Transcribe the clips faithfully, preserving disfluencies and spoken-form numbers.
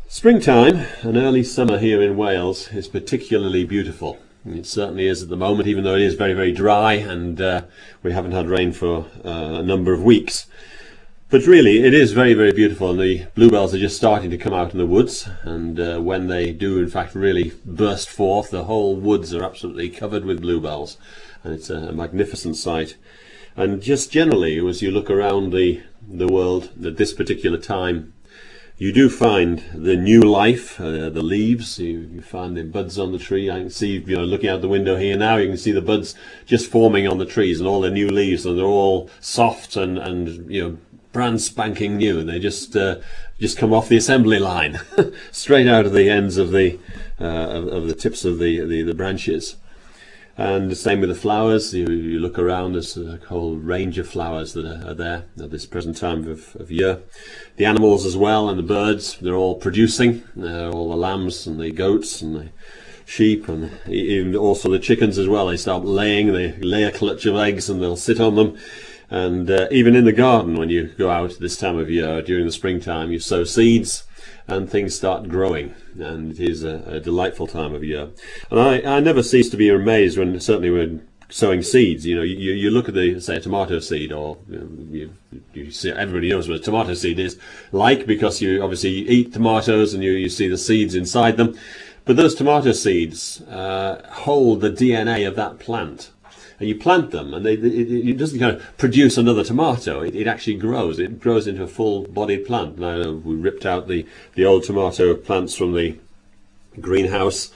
Springtime, an early summer here in Wales, is particularly beautiful. It certainly is at the moment, even though it is very, very dry and uh, we haven't had rain for uh, a number of weeks. But really, it is very, very beautiful, and the bluebells are just starting to come out in the woods, and uh, when they do in fact really burst forth, the whole woods are absolutely covered with bluebells, and it's a magnificent sight. And just generally, as you look around the, the world at this particular time, you do find the new life, uh, the leaves, you, you find the buds on the tree. I can see, you know, looking out the window here now, you can see the buds just forming on the trees and all the new leaves, and they're all soft and, and you know, brand spanking new. They just uh, just come off the assembly line, straight out of the ends of the uh, of, of the tips of the, the, the branches. And the same with the flowers. You, you look around, there's a whole range of flowers that are, are there at this present time of, of year. The animals as well, and the birds, they're all producing. Uh, all the lambs and the goats and the sheep, and even also the chickens as well. They start laying, they lay a clutch of eggs and they'll sit on them. And uh, even in the garden, when you go out this time of year, during the springtime, you sow seeds and things start growing, and it is a, a delightful time of year. And I, I never cease to be amazed when, certainly when sowing seeds, you know, you, you look at the, say, a tomato seed, or you, know, you, you see, everybody knows what a tomato seed is like, because you obviously eat tomatoes and you, you see the seeds inside them. But those tomato seeds uh, hold the D N A of that plant. And you plant them, and they, it, it doesn't kind of produce another tomato. It, it actually grows. It grows into a full-bodied plant. Now, we ripped out the, the old tomato plants from the greenhouse,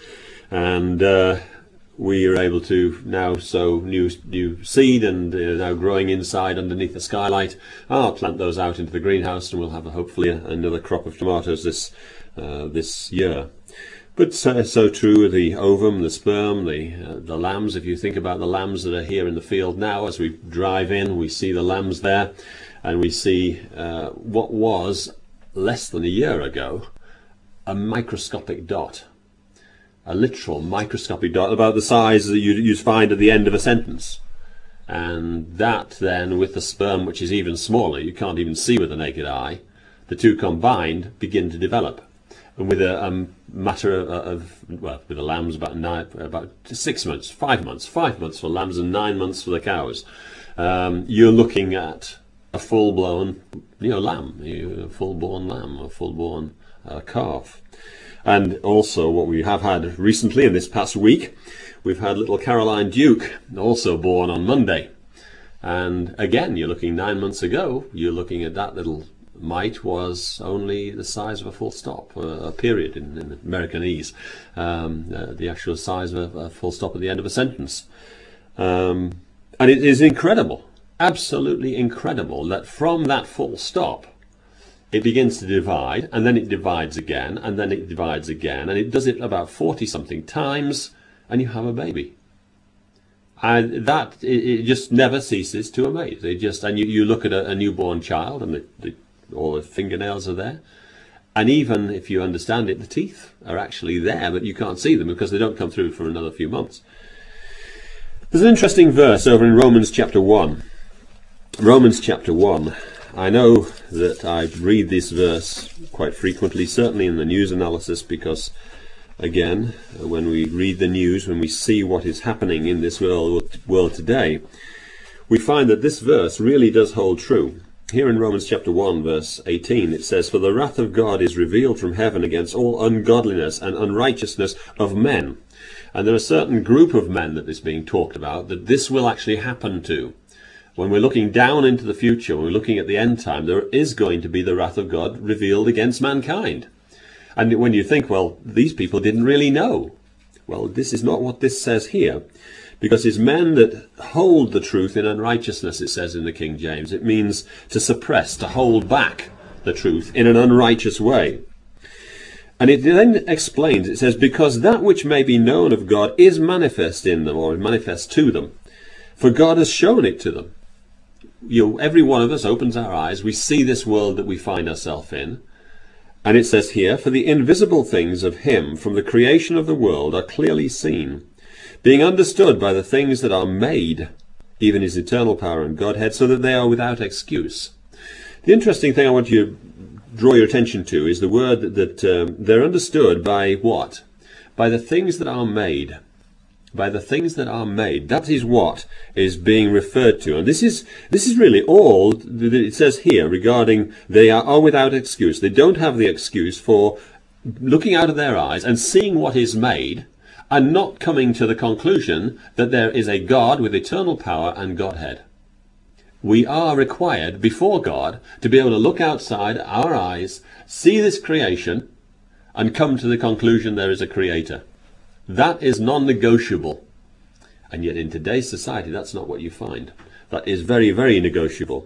and uh, we are able to now sow new new seed, and uh, now growing inside underneath the skylight. I'll plant those out into the greenhouse, and we'll have hopefully a, another crop of tomatoes this uh, this year. But so, so true the ovum, the sperm, the uh, the lambs. If you think about the lambs that are here in the field now, as we drive in, we see the lambs there, and we see uh, what was less than a year ago a microscopic dot, a literal microscopic dot about the size that you you find at the end of a sentence. And that then, with the sperm, which is even smaller, you can't even see with the naked eye, the two combined begin to develop. And with a um, matter of, of, well, with the lambs about nine, about six months, five months, five months for lambs and nine months for the cows, um, you're looking at a full-blown, you know, lamb, a full-born lamb, a full-born uh, calf. And also, what we have had recently in this past week, we've had little Caroline Duke, also born on Monday. And again, you're looking nine months ago, you're looking at that little mite was only the size of a full stop, a period in, in Americanese, um, uh, the actual size of a, a full stop at the end of a sentence. Um, and it is incredible, absolutely incredible, that from that full stop, it begins to divide, and then it divides again, and then it divides again, and it does it about forty-something times, and you have a baby. And that, it, it just never ceases to amaze. It just, and you, you look at a, a newborn child, and the, the all the fingernails are there, and even if you understand it, the teeth are actually there, but you can't see them because they don't come through for another few months. There's an interesting verse over in Romans chapter one. Romans chapter one. I know that I read this verse quite frequently, certainly in the news analysis, because again, when we read the news, when we see what is happening in this world, world today, we find that this verse really does hold true. Here in Romans chapter one, verse eighteen, it says, "For the wrath of God is revealed from heaven against all ungodliness and unrighteousness of men." And there are a certain group of men that is being talked about that this will actually happen to. When we're looking down into the future, when we're looking at the end time, there is going to be the wrath of God revealed against mankind. And when you think, well, these people didn't really know. Well, this is not what this says here. Because it's men that hold the truth in unrighteousness, it says in the King James. It means to suppress, to hold back the truth in an unrighteous way. And it then explains, it says, because that which may be known of God is manifest in them, or manifest to them. For God has shown it to them. You know, every one of us opens our eyes, we see this world that we find ourselves in. And it says here, for the invisible things of him from the creation of the world are clearly seen, being understood by the things that are made, even his eternal power and Godhead, so that they are without excuse. The interesting thing I want you draw your attention to is the word that, that um, they're understood by what? By the things that are made. By the things that are made. That is what is being referred to. And this is this is really all that it says here regarding they are, are without excuse. They don't have the excuse for looking out of their eyes and seeing what is made and not coming to the conclusion that there is a God with eternal power and Godhead. We are required before God to be able to look outside our eyes, see this creation, and come to the conclusion there is a creator. That is non-negotiable. And yet in today's society, that's not what you find. That is very, very negotiable.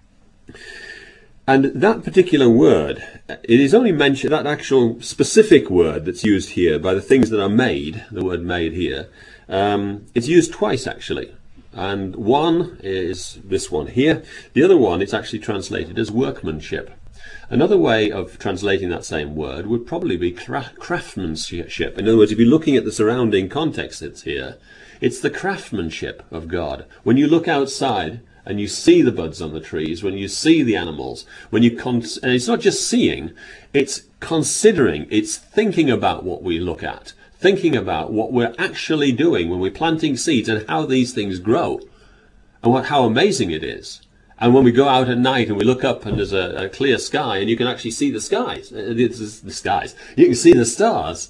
And that particular word, it is only mentioned, that actual specific word that's used here by the things that are made, the word made here, um, it's used twice actually. And one is this one here. The other one, it's actually translated as workmanship. Another way of translating that same word would probably be cra craftsmanship. In other words, if you're looking at the surrounding context that's here, it's the craftsmanship of God. When you look outside and you see the buds on the trees, when you see the animals, when you con and it's not just seeing, it's considering, it's thinking about what we look at, thinking about what we're actually doing when we're planting seeds and how these things grow and what, how amazing it is. And when we go out at night and we look up and there's a, a clear sky and you can actually see the skies, the skies, you can see the stars.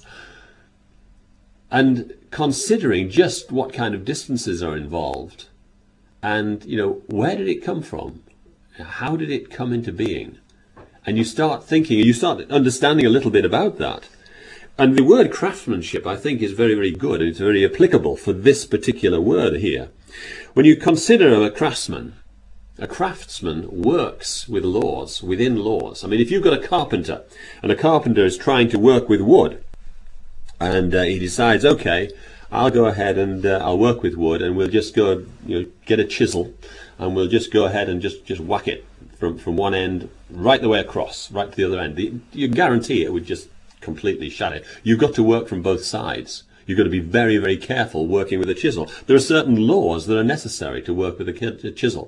And considering just what kind of distances are involved and, you know, where did it come from? How did it come into being? And you start thinking, you start understanding a little bit about that. And the word craftsmanship, I think, is very, very good. And it's very applicable for this particular word here. When you consider a craftsman, a craftsman works with laws, within laws. I mean, if you've got a carpenter, and a carpenter is trying to work with wood, and uh, he decides, okay, I'll go ahead and uh, I'll work with wood, and we'll just go, you know, get a chisel, and we'll just go ahead and just, just whack it from, from one end right the way across, right to the other end. The, you guarantee it would just completely shatter. You've got to work from both sides. You've got to be very, very careful working with a chisel. There are certain laws that are necessary to work with a chisel.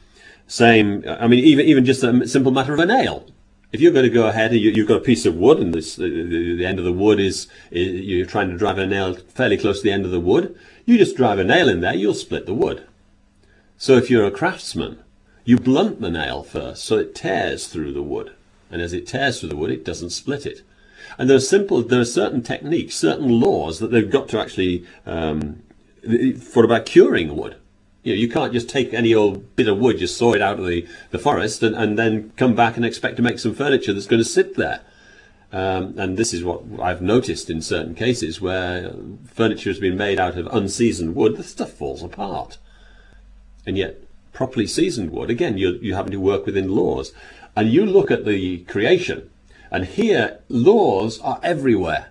Same, I mean, even even just a simple matter of a nail. If you're going to go ahead and you, you've got a piece of wood, and this, the, the end of the wood is, is you're trying to drive a nail fairly close to the end of the wood, you just drive a nail in there, you'll split the wood. So if you're a craftsman, you blunt the nail first, so it tears through the wood, and as it tears through the wood, it doesn't split it. And there are simple, there are certain techniques, certain laws that they've got to actually um, for about curing wood. You know, you can't just take any old bit of wood, just saw it out of the, the forest, and, and then come back and expect to make some furniture that's going to sit there. Um, and this is what I've noticed in certain cases where furniture has been made out of unseasoned wood, the stuff falls apart. And yet, properly seasoned wood, again, you're, you're having to work within laws. And you look at the creation, and here, laws are everywhere.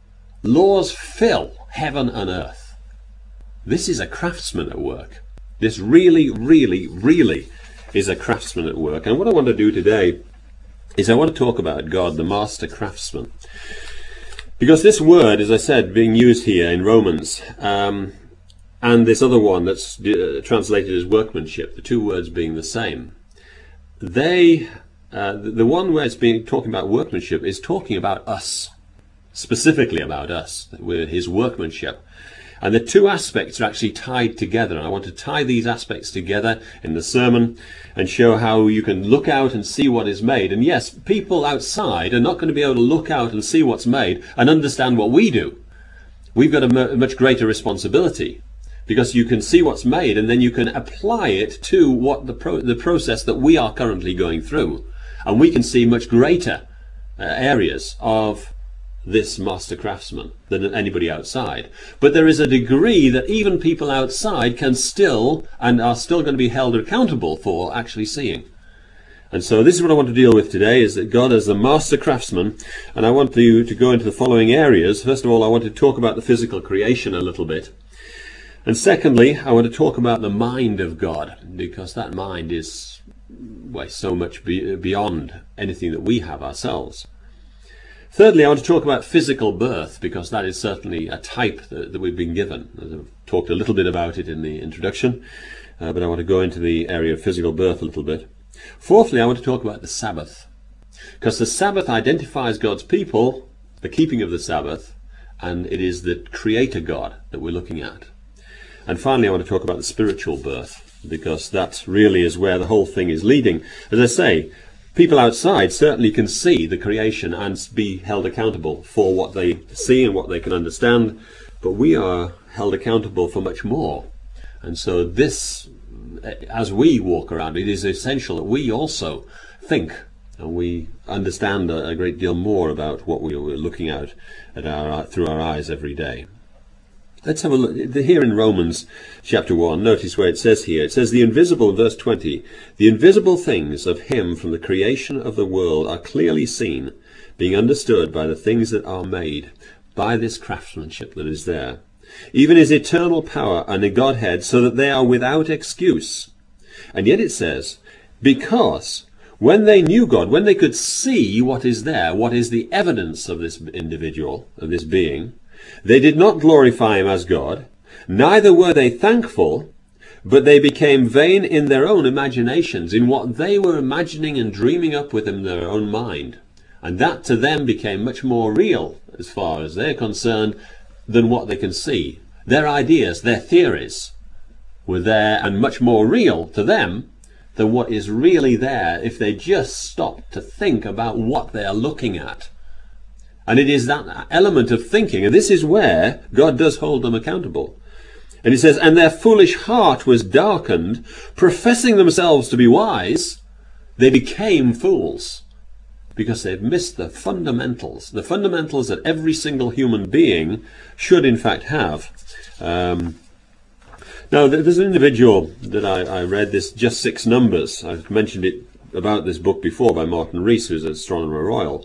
Laws fill heaven and earth. This is a craftsman at work. This really, really, really is a craftsman at work. And what I want to do today is I want to talk about God, the master craftsman. Because this word, as I said, being used here in Romans, um, and this other one that's uh, translated as workmanship, the two words being the same, they, uh, the, the one where it's being talking about workmanship is talking about us, specifically about us, with his workmanship. And the two aspects are actually tied together. And I want to tie these aspects together in the sermon and show how you can look out and see what is made. And yes, people outside are not going to be able to look out and see what's made and understand what we do. We've got a much greater responsibility, because you can see what's made and then you can apply it to what the, pro the process that we are currently going through. And we can see much greater uh, areas of this master craftsman than anybody outside. But there is a degree that even people outside can still and are still going to be held accountable for actually seeing. And so this is what I want to deal with today, is that God is the master craftsman, and I want you to go into the following areas. First of all, I want to talk about the physical creation a little bit. And secondly, I want to talk about the mind of God, because that mind is, well, so much be beyond anything that we have ourselves. Thirdly, I want to talk about physical birth, because that is certainly a type that, that we've been given. I've talked a little bit about it in the introduction, uh, but I want to go into the area of physical birth a little bit. Fourthly, I want to talk about the Sabbath. Because the Sabbath identifies God's people, the keeping of the Sabbath, and it is the Creator God that we're looking at. And finally, I want to talk about the spiritual birth, because that really is where the whole thing is leading. As I say, people outside certainly can see the creation and be held accountable for what they see and what they can understand, but we are held accountable for much more. And so this, as we walk around, it is essential that we also think and we understand a, a great deal more about what we are looking at, at our, through our eyes every day. Let's have a look here in Romans chapter one. Notice where it says here, it says the invisible, verse twenty, the invisible things of him from the creation of the world are clearly seen, being understood by the things that are made, by this craftsmanship that is there, even his eternal power and the Godhead, so that they are without excuse. And yet it says, because when they knew God, when they could see what is there, what is the evidence of this individual, of this being, they did not glorify him as God, neither were they thankful, but they became vain in their own imaginations, in what they were imagining and dreaming up within their own mind. And that to them became much more real, as far as they're concerned, than what they can see. Their ideas, their theories, were there and much more real to them than what is really there if they just stop to think about what they are looking at. And it is that element of thinking, and this is where God does hold them accountable. And he says, and their foolish heart was darkened, professing themselves to be wise, they became fools, because they've missed the fundamentals, the fundamentals that every single human being should in fact have. Um, now, there's an individual that I, I read, this Just Six Numbers. I've mentioned it about this book before by Martin Rees, who's an astronomer royal.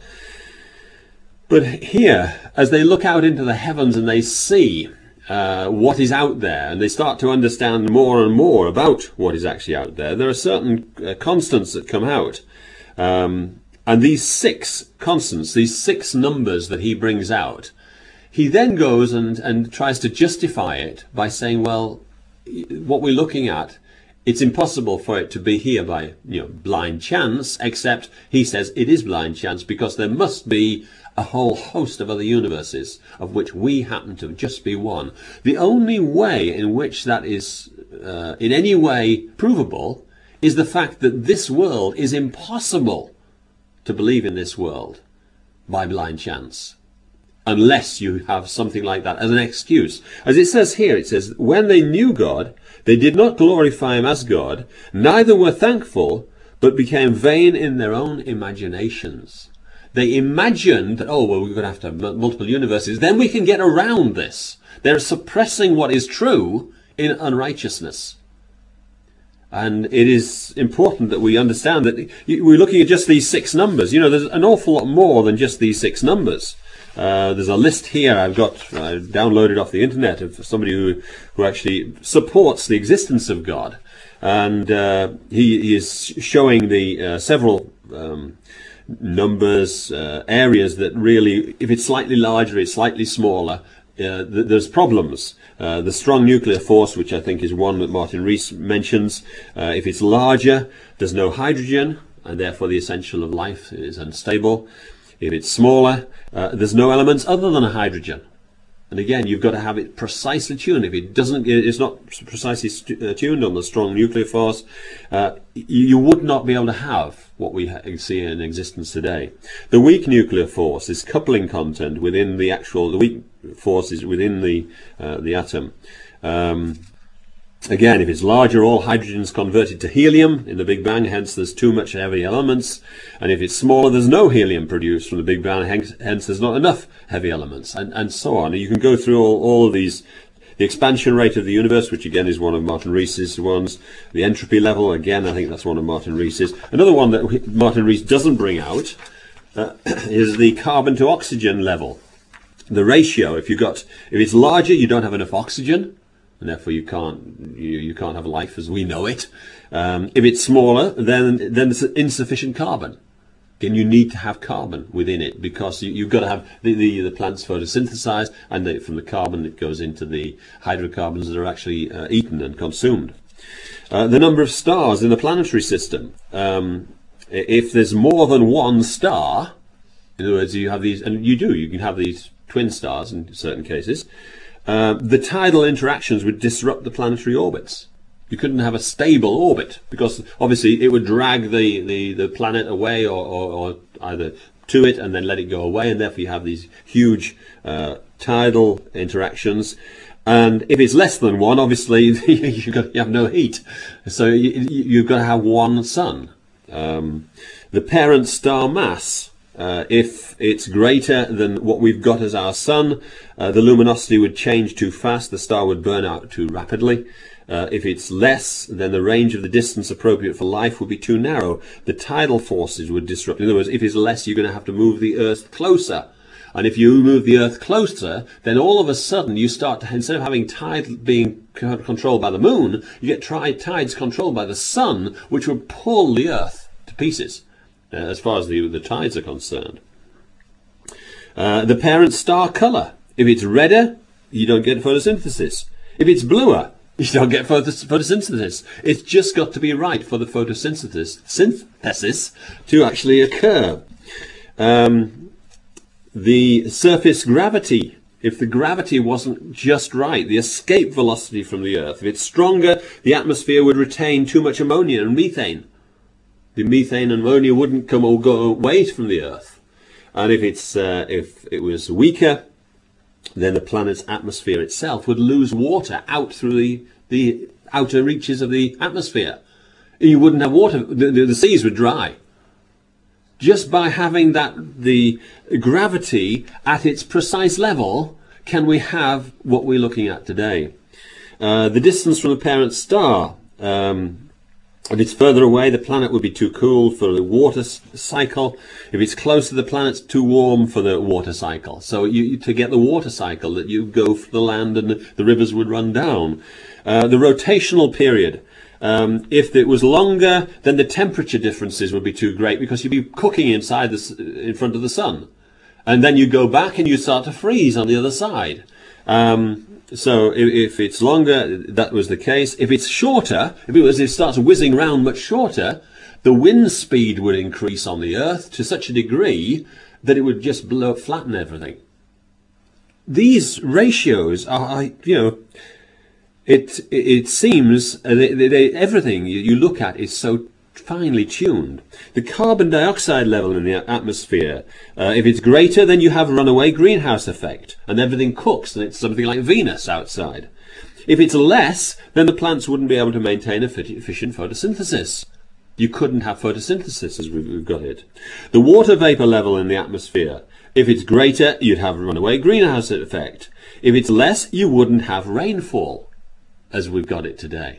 But here, as they look out into the heavens and they see uh, what is out there, and they start to understand more and more about what is actually out there, there are certain uh, constants that come out. Um, and these six constants, these six numbers that he brings out, he then goes and, and tries to justify it by saying, well, what we're looking at, it's impossible for it to be here by, you know, blind chance, except he says it is blind chance because there must be a whole host of other universes of which we happen to just be one. The only way in which that is uh, in any way provable is the fact that this world is impossible to believe in this world by blind chance, unless you have something like that as an excuse. As it says here, it says, when they knew God, they did not glorify him as God, neither were thankful, but became vain in their own imaginations. They imagined that, oh, well, we're going to have to have multiple universes, then we can get around this. They're suppressing what is true in unrighteousness. And it is important that we understand that we're looking at just these six numbers. You know, there's an awful lot more than just these six numbers. Uh, there's a list here I've got uh, downloaded off the internet of somebody who, who actually supports the existence of God. And uh, he, he is showing the uh, several um, numbers, uh, areas that really, if it's slightly larger, it's slightly smaller, uh, th there's problems. Uh, the strong nuclear force, which I think is one that Martin Rees mentions, uh, if it's larger, there's no hydrogen, and therefore the essential of life is unstable. If it's smaller, uh, there's no elements other than a hydrogen. And again, you've got to have it precisely tuned. If it doesn't, it's not precisely uh, tuned on the strong nuclear force, uh, you, you would not be able to have what we ha see in existence today. The weak nuclear force is coupling content within the actual, the weak force is within the, uh, the atom. Um, Again, if it's larger, all hydrogen is converted to helium in the Big Bang, hence there's too much heavy elements. And if it's smaller, there's no helium produced from the Big Bang, hence, hence there's not enough heavy elements, and, and so on. And you can go through all, all of these. The expansion rate of the universe, which again is one of Martin Rees's ones. The entropy level, again, I think that's one of Martin Rees's. Another one that Martin Rees doesn't bring out uh, is the carbon to oxygen level. The ratio, if you've got, if it's larger, you don't have enough oxygen, and therefore you can't you, you can't have life as we know it. Um, if it's smaller, then then it's insufficient carbon. Again, you need to have carbon within it because you, you've got to have the, the, the plants photosynthesized, and the, from the carbon it goes into the hydrocarbons that are actually uh, eaten and consumed. Uh, the number of stars in the planetary system. Um, if there's more than one star, in other words, you have these, and you do, you can have these twin stars in certain cases, uh, the tidal interactions would disrupt the planetary orbits. You couldn't have a stable orbit, because obviously it would drag the, the, the planet away, or, or, or either to it and then let it go away, and therefore you have these huge uh, tidal interactions. And if it's less than one, obviously you've got, you have no heat, so you, you've got to have one sun. Um, the parent star mass, uh, if it's greater than what we've got as our sun, uh, the luminosity would change too fast, the star would burn out too rapidly. Uh, if it's less, then the range of the distance appropriate for life would be too narrow. The tidal forces would disrupt. In other words, if it's less, you're going to have to move the Earth closer. And if you move the Earth closer, then all of a sudden you start to, instead of having tide being controlled by the moon, you get tides controlled by the sun, which would pull the Earth to pieces, uh, as far as the, the tides are concerned. Uh, the parent star colour. If it's redder, you don't get photosynthesis. If it's bluer, you don't get photos photosynthesis. It's just got to be right for the photosynthesis synthesis to actually occur. Um, the surface gravity, if the gravity wasn't just right, the escape velocity from the Earth, if it's stronger, the atmosphere would retain too much ammonia and methane. The methane and ammonia wouldn't come or go away from the Earth. And if it's uh, if it was weaker, then the planet's atmosphere itself would lose water out through the, the outer reaches of the atmosphere. You wouldn't have water, the, the, the seas would dry. Just by having that, the gravity at its precise level, can we have what we're looking at today. Uh, the distance from the parent star, um, if it's further away, the planet would be too cool for the water cycle. If it's close to the planet, it's too warm for the water cycle. So you, to get the water cycle, that you go for the land and the, the rivers would run down. Uh, the rotational period. Um, if it was longer, then the temperature differences would be too great, because you'd be cooking inside the, in front of the sun. And then you go back and you start to freeze on the other side. Um, So if, if it's longer, that was the case. If it's shorter, if it was, if it starts whizzing around much shorter, the wind speed would increase on the Earth to such a degree that it would just blow, flatten everything. These ratios are, you know, it it seems they, they, everything you look at is so finely tuned. The carbon dioxide level in the atmosphere, uh, if it's greater, then you have runaway greenhouse effect, and everything cooks, and it's something like Venus outside. If it's less, then the plants wouldn't be able to maintain efficient photosynthesis. You couldn't have photosynthesis as we've got it. The water vapor level in the atmosphere, if it's greater, you'd have runaway greenhouse effect. If it's less, you wouldn't have rainfall as we've got it today.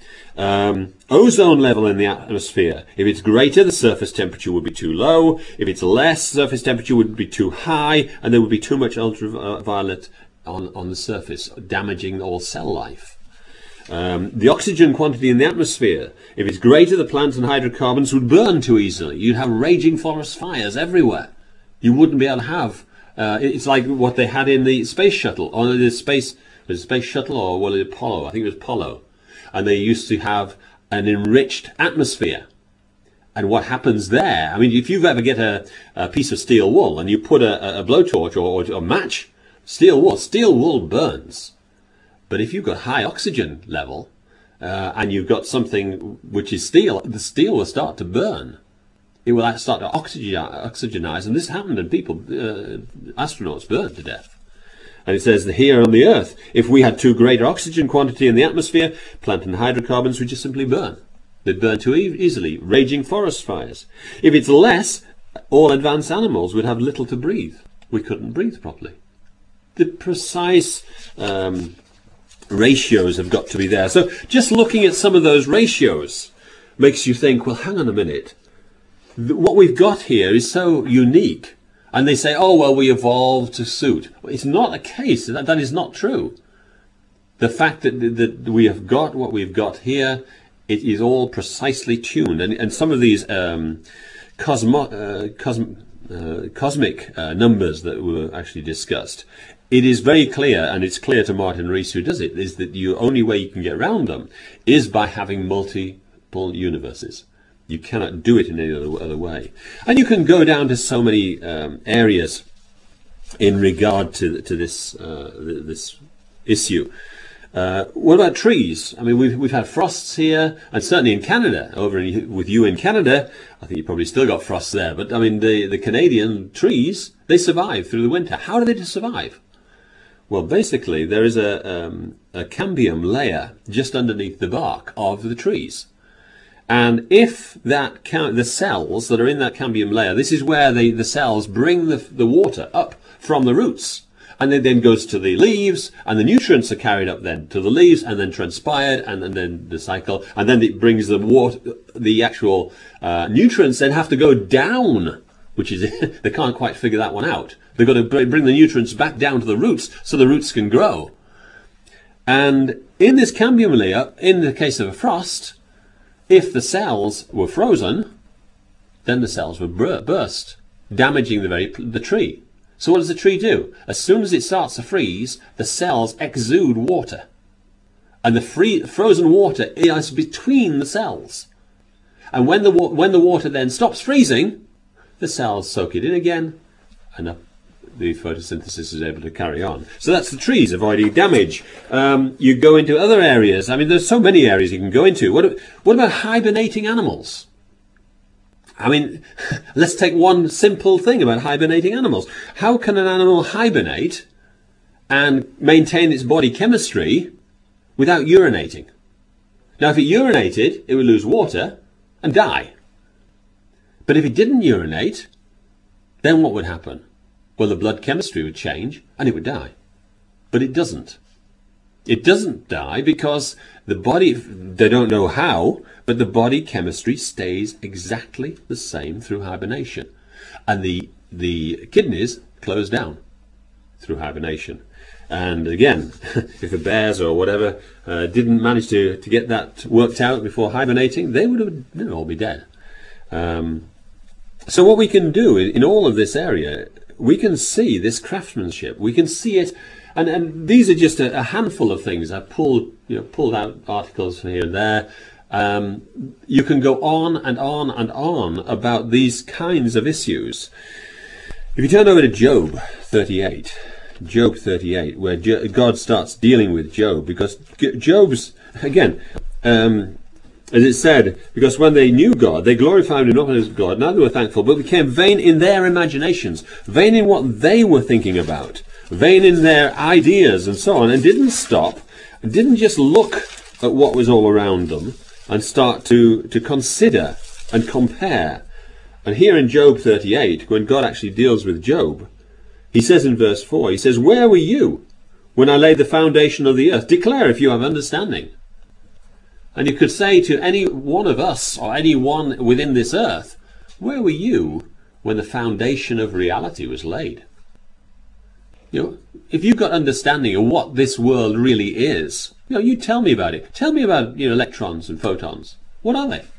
Um, ozone level in the atmosphere. If it's greater, the surface temperature would be too low. If it's less, surface temperature would be too high, and there would be too much ultraviolet on, on the surface, damaging all cell life. Um, the oxygen quantity in the atmosphere. If it's greater, the plants and hydrocarbons would burn too easily. You'd have raging forest fires everywhere. You wouldn't be able to have... Uh, it's like what they had in the space shuttle, or the space... Was it space shuttle, or was it Apollo? I think it was Apollo. And they used to have an enriched atmosphere. And what happens there, I mean, if you've ever get a, a piece of steel wool and you put a, a blowtorch or, or a match, steel wool, steel wool burns. But if you've got high oxygen level uh, and you've got something which is steel, the steel will start to burn. It will start to oxygenize, and this happened, and people, uh, astronauts burned to death. And it says that here on the Earth, if we had too great oxygen quantity in the atmosphere, plant and hydrocarbons would just simply burn. They'd burn too e easily, raging forest fires. If it's less, all advanced animals would have little to breathe. We couldn't breathe properly. The precise um, ratios have got to be there. So just looking at some of those ratios makes you think, well, hang on a minute. What we've got here is so unique. And they say, oh, well, we evolved to suit. Well, it's not a case. That, that is not true. The fact that, that we have got what we've got here, it is all precisely tuned. And, and some of these um, cosmo, uh, cosm, uh, cosmic uh, numbers that were actually discussed, it is very clear, and it's clear to Martin Rees, who does it, is that the only way you can get around them is by having multiple universes. You cannot do it in any other, other way. And you can go down to so many um, areas in regard to to this uh, this issue. Uh, what about trees? I mean, we've we've had frosts here, and certainly in Canada. Over in, with you in Canada, I think you probably still got frosts there. But I mean, the the Canadian trees, they survive through the winter. How do they survive? Well, basically, there is a um, a cambium layer just underneath the bark of the trees, and if that cam the cells that are in that cambium layer, this is where the the cells bring the the water up from the roots. And it then goes to the leaves, and the nutrients are carried up then to the leaves, and then transpired, and, and then the cycle, and then it brings the water, the actual uh, nutrients then have to go down, which is, they can't quite figure that one out. They've got to bring the nutrients back down to the roots, so the roots can grow. And in this cambium layer, in the case of a frost, if the cells were frozen, then the cells would burst, damaging the very the tree. So what does the tree do? As soon as it starts to freeze, the cells exude water. And the free, frozen water is between the cells. And when the, when the water then stops freezing, the cells soak it in again, and the, the photosynthesis is able to carry on. So that's the trees avoiding damage. Um, you go into other areas. I mean, there's so many areas you can go into. What, what about hibernating animals? I mean, let's take one simple thing about hibernating animals. How can an animal hibernate and maintain its body chemistry without urinating? Now, if it urinated, it would lose water and die. But if it didn't urinate, then what would happen? Well, the blood chemistry would change and it would die. But it doesn't. It doesn't die because the body, they don't know how, but the body chemistry stays exactly the same through hibernation. And the, the kidneys close down through hibernation. And again, if the bears or whatever uh, didn't manage to, to get that worked out before hibernating, they would have they'd all be dead. Um, so what we can do in, in all of this area, we can see this craftsmanship. We can see it. And, and these are just a, a handful of things. I've pulled, you know, pulled out articles here and there. Um, you can go on and on and on about these kinds of issues. If you turn over to Job thirty-eight, Job thirty-eight, where Jo- God starts dealing with Job, because Job's, again, um, as it said, because when they knew God, they glorified him not as God, neither were thankful, but became vain in their imaginations, vain in what they were thinking about, vain in their ideas and so on, and didn't stop, didn't just look at what was all around them and start to, to consider and compare. And here in Job thirty-eight, when God actually deals with Job, he says in verse four, he says, "Where were you when I laid the foundation of the earth? Declare if you have understanding." And you could say to any one of us or anyone within this earth, where were you when the foundation of reality was laid? You know, if you've got understanding of what this world really is, you know, you tell me about it. Tell me about, you know, electrons and photons. What are they?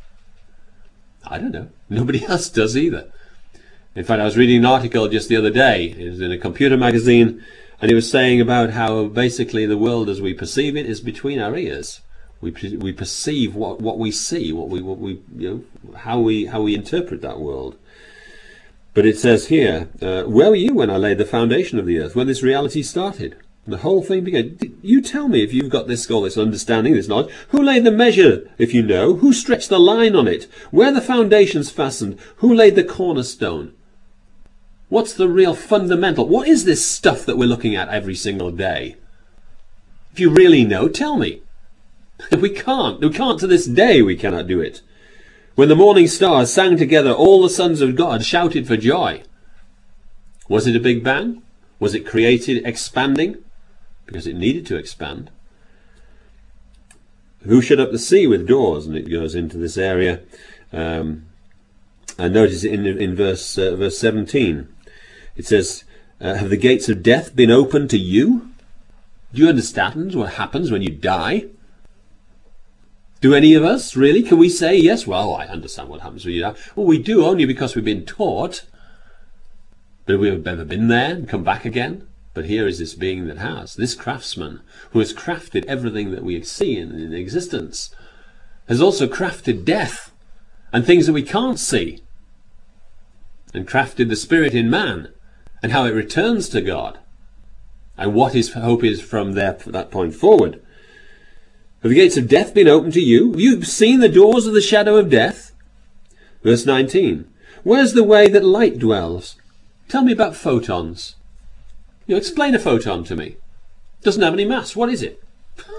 I don't know. Nobody else does either. In fact, I was reading an article just the other day. It was in a computer magazine, and it was saying about how basically the world as we perceive it is between our ears. We we perceive what, what we see, what we what we you know how we how we interpret that world. But it says here, uh, where were you when I laid the foundation of the earth, when this reality started? The whole thing began. You tell me if you've got this all this understanding, this knowledge. Who laid the measure, if you know? Who stretched the line on it? Where the foundations fastened? Who laid the cornerstone? What's the real fundamental? What is this stuff that we're looking at every single day? If you really know, tell me. We can't. We can't to this day. We cannot do it. When the morning stars sang together, all the sons of God shouted for joy. Was it a big bang? Was it created expanding? Because it needed to expand. Who shut up the sea with doors? And it goes into this area. Um, and notice in, in verse, uh, verse seventeen. It says, uh, have the gates of death been opened to you? Do you understand what happens when you die? Do any of us, really? Can we say, yes, well, I understand what happens when you die? Well, we do only because we've been taught. But we've never been there and come back again. But here is this being that has, this craftsman, who has crafted everything that we see in, in existence, has also crafted death and things that we can't see, and crafted the spirit in man, and how it returns to God, and what his hope is from there, that point forward. Have the gates of death been opened to you? Have you seen the doors of the shadow of death? Verse nineteen. Where's the way that light dwells? Tell me about photons. You know, explain a photon to me. Doesn't have any mass. What is it?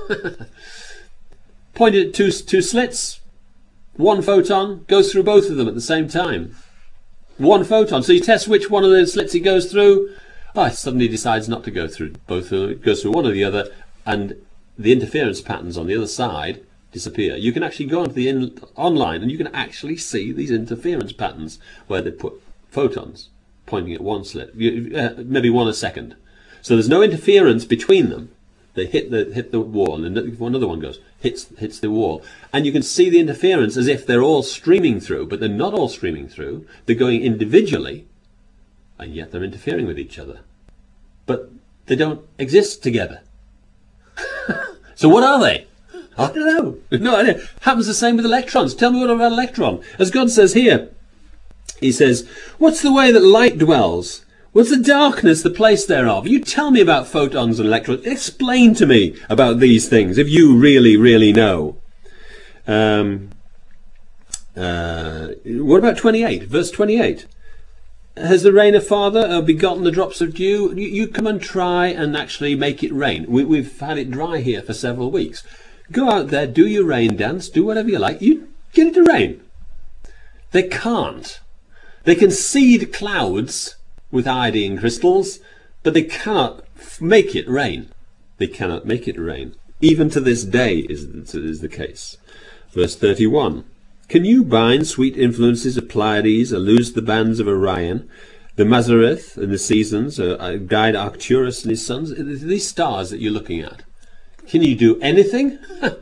Pointed at two, two slits. One photon goes through both of them at the same time. One photon. So you test which one of the slits it goes through. Oh, it suddenly decides not to go through both of them. It goes through one or the other, and the interference patterns on the other side disappear. You can actually go onto the in, online and you can actually see these interference patterns where they put photons pointing at one slit, you, uh, maybe one a second. So there's no interference between them. They hit the hit the wall, and another one goes hits hits the wall, and you can see the interference as if they're all streaming through, but they're not all streaming through. They're going individually, and yet they're interfering with each other, but they don't exist together. So what are they? I don't know. No idea. Happens the same with electrons. Tell me what about an electron. As God says here, he says, what's the way that light dwells? What's the darkness, the place thereof? You tell me about photons and electrons. Explain to me about these things, if you really, really know. Um, uh, what about twenty-eight? Verse twenty-eight. Has the rain a father, or begotten the drops of dew? You, you come and try and actually make it rain. We, we've had it dry here for several weeks. Go out there, do your rain dance, do whatever you like. You get it to rain. They can't. They can seed clouds with iodine crystals, but they cannot make it rain. They cannot make it rain. Even to this day is, is the case. Verse thirty-one. Can you bind sweet influences of Pleiades, or loose the bands of Orion, the Mazareth and the seasons, or guide Arcturus and his sons? These stars that you're looking at. Can you do anything?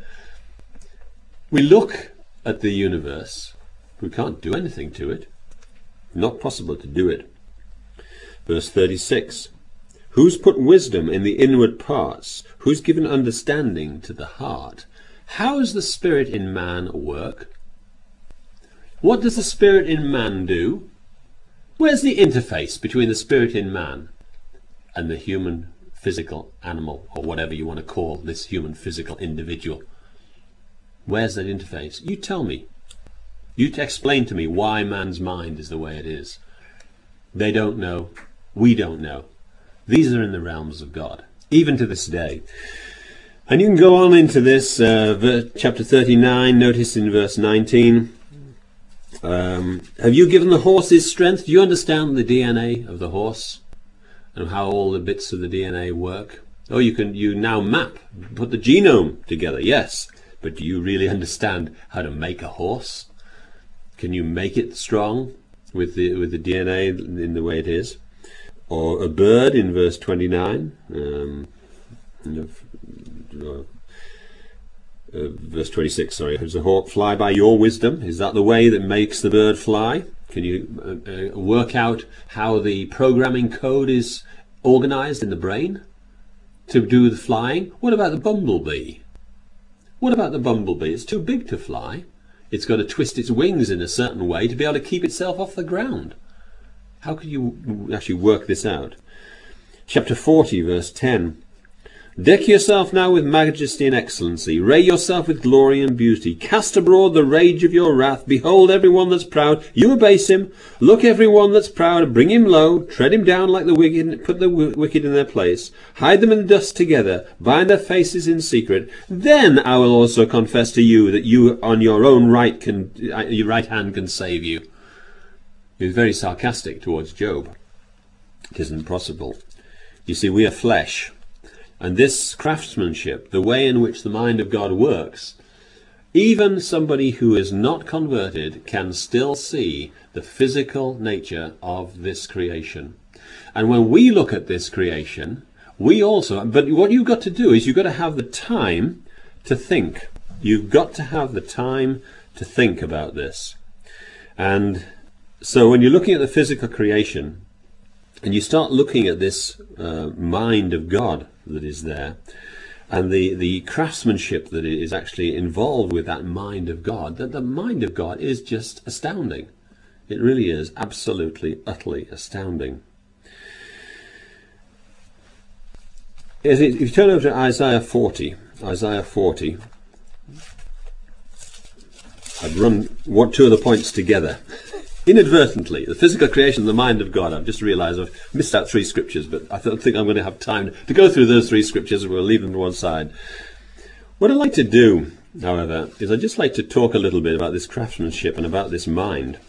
We look at the universe. We can't do anything to it. Not possible to do it. Verse thirty-six. Who's put wisdom in the inward parts? Who's given understanding to the heart? How does the spirit in man work? What does the spirit in man do? Where's the interface between the spirit in man and the human physical animal, or whatever you want to call this human physical individual? Where's that interface? You tell me. You explain to me why man's mind is the way it is. They don't know. We don't know. These are in the realms of God, even to this day. And you can go on into this, uh, chapter thirty-nine, notice in verse nineteen. Um, have you given the horse his strength? Do you understand the D N A of the horse and how all the bits of the D N A work? Oh, you can you now map, put the genome together, yes. But do you really understand how to make a horse? Can you make it strong with the with the D N A in the way it is? Or a bird in verse twenty-nine. Um, uh, Uh, verse twenty-six, sorry. Does a hawk fly by your wisdom? Is that the way that makes the bird fly? Can you uh, uh, work out how the programming code is organized in the brain to do the flying? What about the bumblebee? What about the bumblebee? It's too big to fly. It's got to twist its wings in a certain way to be able to keep itself off the ground. How could you actually work this out? Chapter forty, verse ten. Deck yourself now with majesty and excellency. Ray yourself with glory and beauty. Cast abroad the rage of your wrath. Behold every one that's proud. You abase him. Look every one that's proud. Bring him low. Tread him down like the wicked. Put the wicked in their place. Hide them in the dust together. Bind their faces in secret. Then I will also confess to you that you on your own right can, your right hand can save you. He was very sarcastic towards Job. It isn't possible. You see, we are flesh. And this craftsmanship, the way in which the mind of God works, even somebody who is not converted can still see the physical nature of this creation. And when we look at this creation, we also, but what you've got to do is you've got to have the time to think. You've got to have the time to think about this. And so when you're looking at the physical creation, and you start looking at this uh, mind of God that is there, and the, the craftsmanship that is actually involved with that mind of God, that the mind of God is just astounding. It really is absolutely, utterly astounding. If you turn over to Isaiah forty, Isaiah forty, I've run one, two of the points together. Inadvertently, the physical creation of the mind of God. I've just realised I've missed out three scriptures, but I don't think I'm going to have time to go through those three scriptures, and we'll leave them to one side. What I'd like to do, however, is I'd just like to talk a little bit about this craftsmanship and about this mind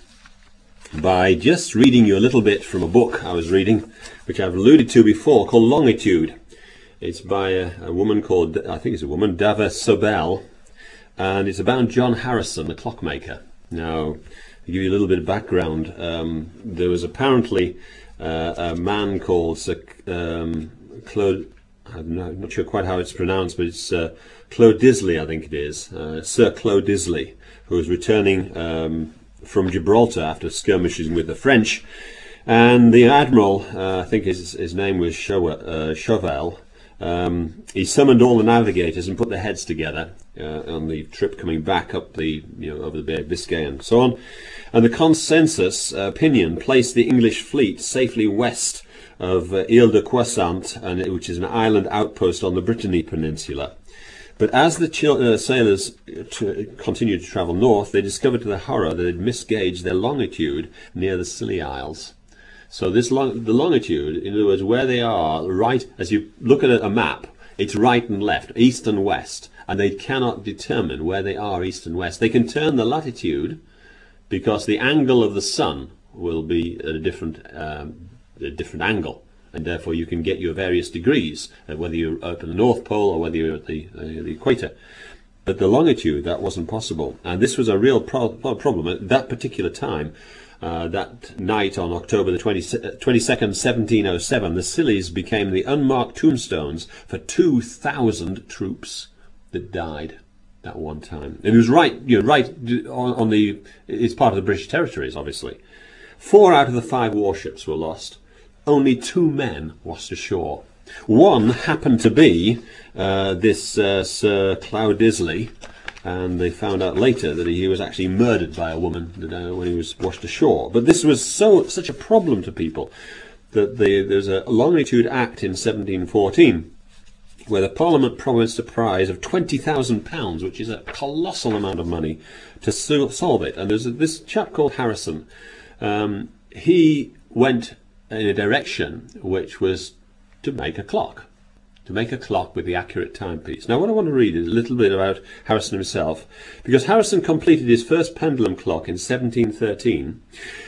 by just reading you a little bit from a book I was reading, which I've alluded to before, called Longitude. It's by a, a woman called, I think it's a woman, Dava Sobel, and it's about John Harrison, the clockmaker. Now, to give you a little bit of background, um, there was apparently uh, a man called Sir um, Claude, I'm not, I'm not sure quite how it's pronounced, but it's uh, Claude Disley, I think it is, uh, Sir Claude Disley, who was returning um, from Gibraltar after skirmishing with the French, and the admiral, uh, I think his, his name was Chauvel, uh, Chauvel, Um, he summoned all the navigators and put their heads together uh, on the trip coming back up the, you know, over the Bay of Biscay and so on. And the consensus uh, opinion placed the English fleet safely west of uh, Ile de Croissant, and it, which is an island outpost on the Brittany Peninsula. But as the uh, sailors t continued to travel north, they discovered to their horror that they'd misgauged their longitude near the Scilly Isles. So this long, the longitude, in other words, where they are, right, as you look at a map, it's right and left, east and west, and they cannot determine where they are east and west. They can turn the latitude because the angle of the sun will be at a different, um, a different angle, and therefore you can get your various degrees, uh, whether you're up at the North Pole or whether you're at the, uh, the equator. But the longitude, that wasn't possible, and this was a real pro problem at that particular time. Uh, that night on October the twenty-second, seventeen oh seven, the Scillies became the unmarked tombstones for two thousand troops that died that one time. And it was right, you know, right on, on the, it's part of the British territories, obviously. Four out of the five warships were lost. Only two men washed ashore. One happened to be uh, this uh, Sir Claude Disley, and they found out later that he was actually murdered by a woman uh, when he was washed ashore. But this was so such a problem to people that the, there's a Longitude Act in seventeen fourteen where the Parliament promised a prize of twenty thousand pounds, which is a colossal amount of money, to so solve it. And there's a, this chap called Harrison. Um, he went in a direction which was to make a clock. To make a clock with the accurate timepiece. Now what I want to read is a little bit about Harrison himself, because Harrison completed his first pendulum clock in seventeen thirteen.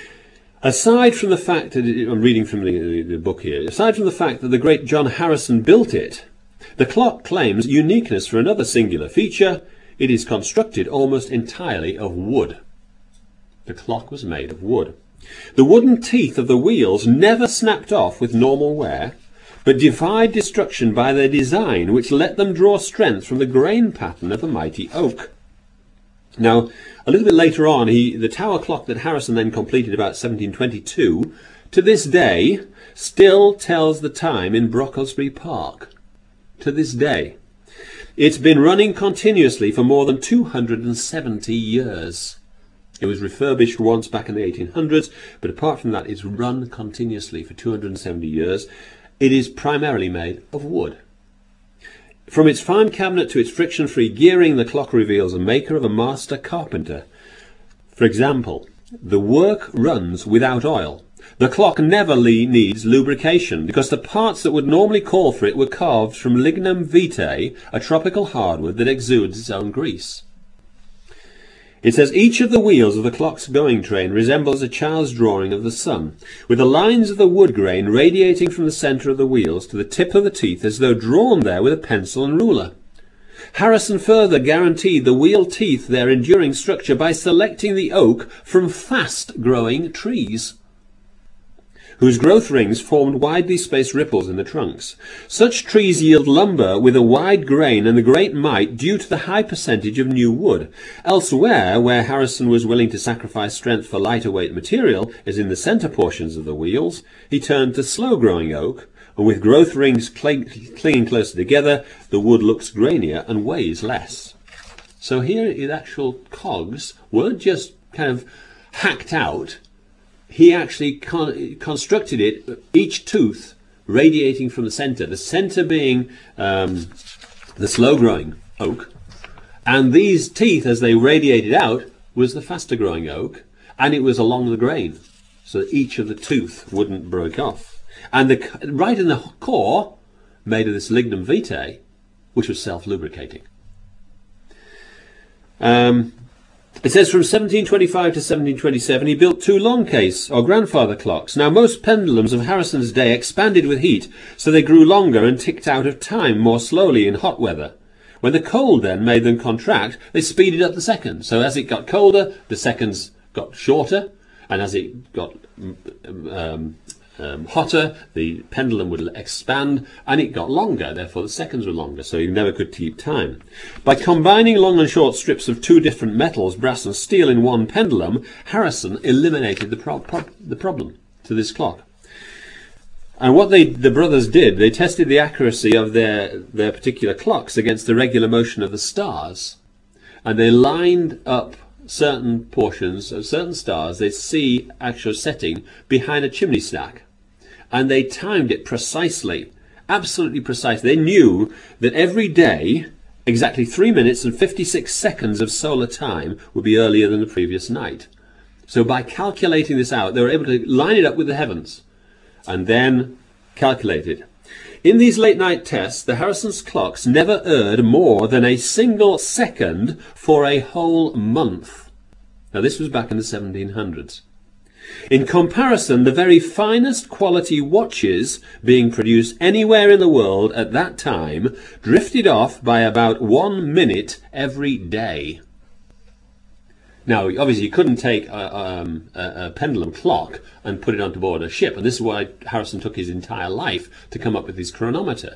Aside from the fact that, it, I'm reading from the, the book here, aside from the fact that the great John Harrison built it, the clock claims uniqueness for another singular feature. It is constructed almost entirely of wood. The clock was made of wood. The wooden teeth of the wheels never snapped off with normal wear, but defied destruction by their design, which let them draw strength from the grain pattern of the mighty oak. Now, a little bit later on, he, the tower clock that Harrison then completed about seventeen twenty-two, to this day, still tells the time in Brocklesbury Park. To this day. It's been running continuously for more than two hundred seventy years. It was refurbished once back in the eighteen hundreds, but apart from that, it's run continuously for two hundred seventy years. It is primarily made of wood. From its fine cabinet to its friction-free gearing, the clock reveals a maker of a master carpenter. For example, the work runs without oil. The clock never needs lubrication because the parts that would normally call for it were carved from lignum vitae, a tropical hardwood that exudes its own grease. It says each of the wheels of the clock's going train resembles a child's drawing of the sun, with the lines of the wood grain radiating from the centre of the wheels to the tip of the teeth as though drawn there with a pencil and ruler. Harrison further guaranteed the wheel teeth their enduring structure by selecting the oak from fast-growing trees, whose growth rings formed widely spaced ripples in the trunks. Such trees yield lumber with a wide grain and a great might due to the high percentage of new wood. Elsewhere, where Harrison was willing to sacrifice strength for lighter weight material, as in the centre portions of the wheels, he turned to slow-growing oak, And with growth rings cling, clinging closer together, the wood looks grainier and weighs less. So here the actual cogs weren't just kind of hacked out. He actually con constructed it, each tooth radiating from the center, the center being um, the slow-growing oak, and these teeth, as they radiated out, was the faster-growing oak, and it was along the grain, so that each of the tooth wouldn't break off. And the, right in the core, made of this lignum vitae, which was self-lubricating. Um, It says from seventeen twenty-five to seventeen twenty-seven he built two long case or grandfather clocks. Now most pendulums of Harrison's day expanded with heat, so they grew longer and ticked out of time more slowly in hot weather. When the cold then made them contract, they speeded up the seconds. So as it got colder, the seconds got shorter, and as it got um, um, hotter, the pendulum would expand, and it got longer. Therefore, the seconds were longer, so you never could keep time. By combining long and short strips of two different metals, brass and steel, in one pendulum, Harrison eliminated the, pro pro the problem to this clock. And what they, the brothers did, they tested the accuracy of their, their particular clocks against the regular motion of the stars. And they lined up certain portions of certain stars they see actual setting behind a chimney stack. And they timed it precisely, absolutely precise. They knew that every day, exactly three minutes and fifty-six seconds of solar time would be earlier than the previous night. So by calculating this out, they were able to line it up with the heavens and then calculate it. In these late night tests, the Harrison's clocks never erred more than a single second for a whole month. Now this was back in the seventeen hundreds. In comparison, the very finest quality watches being produced anywhere in the world at that time drifted off by about one minute every day. Now, obviously, you couldn't take a, um, a, a pendulum clock and put it onto board a ship, and this is why Harrison took his entire life to come up with his chronometer.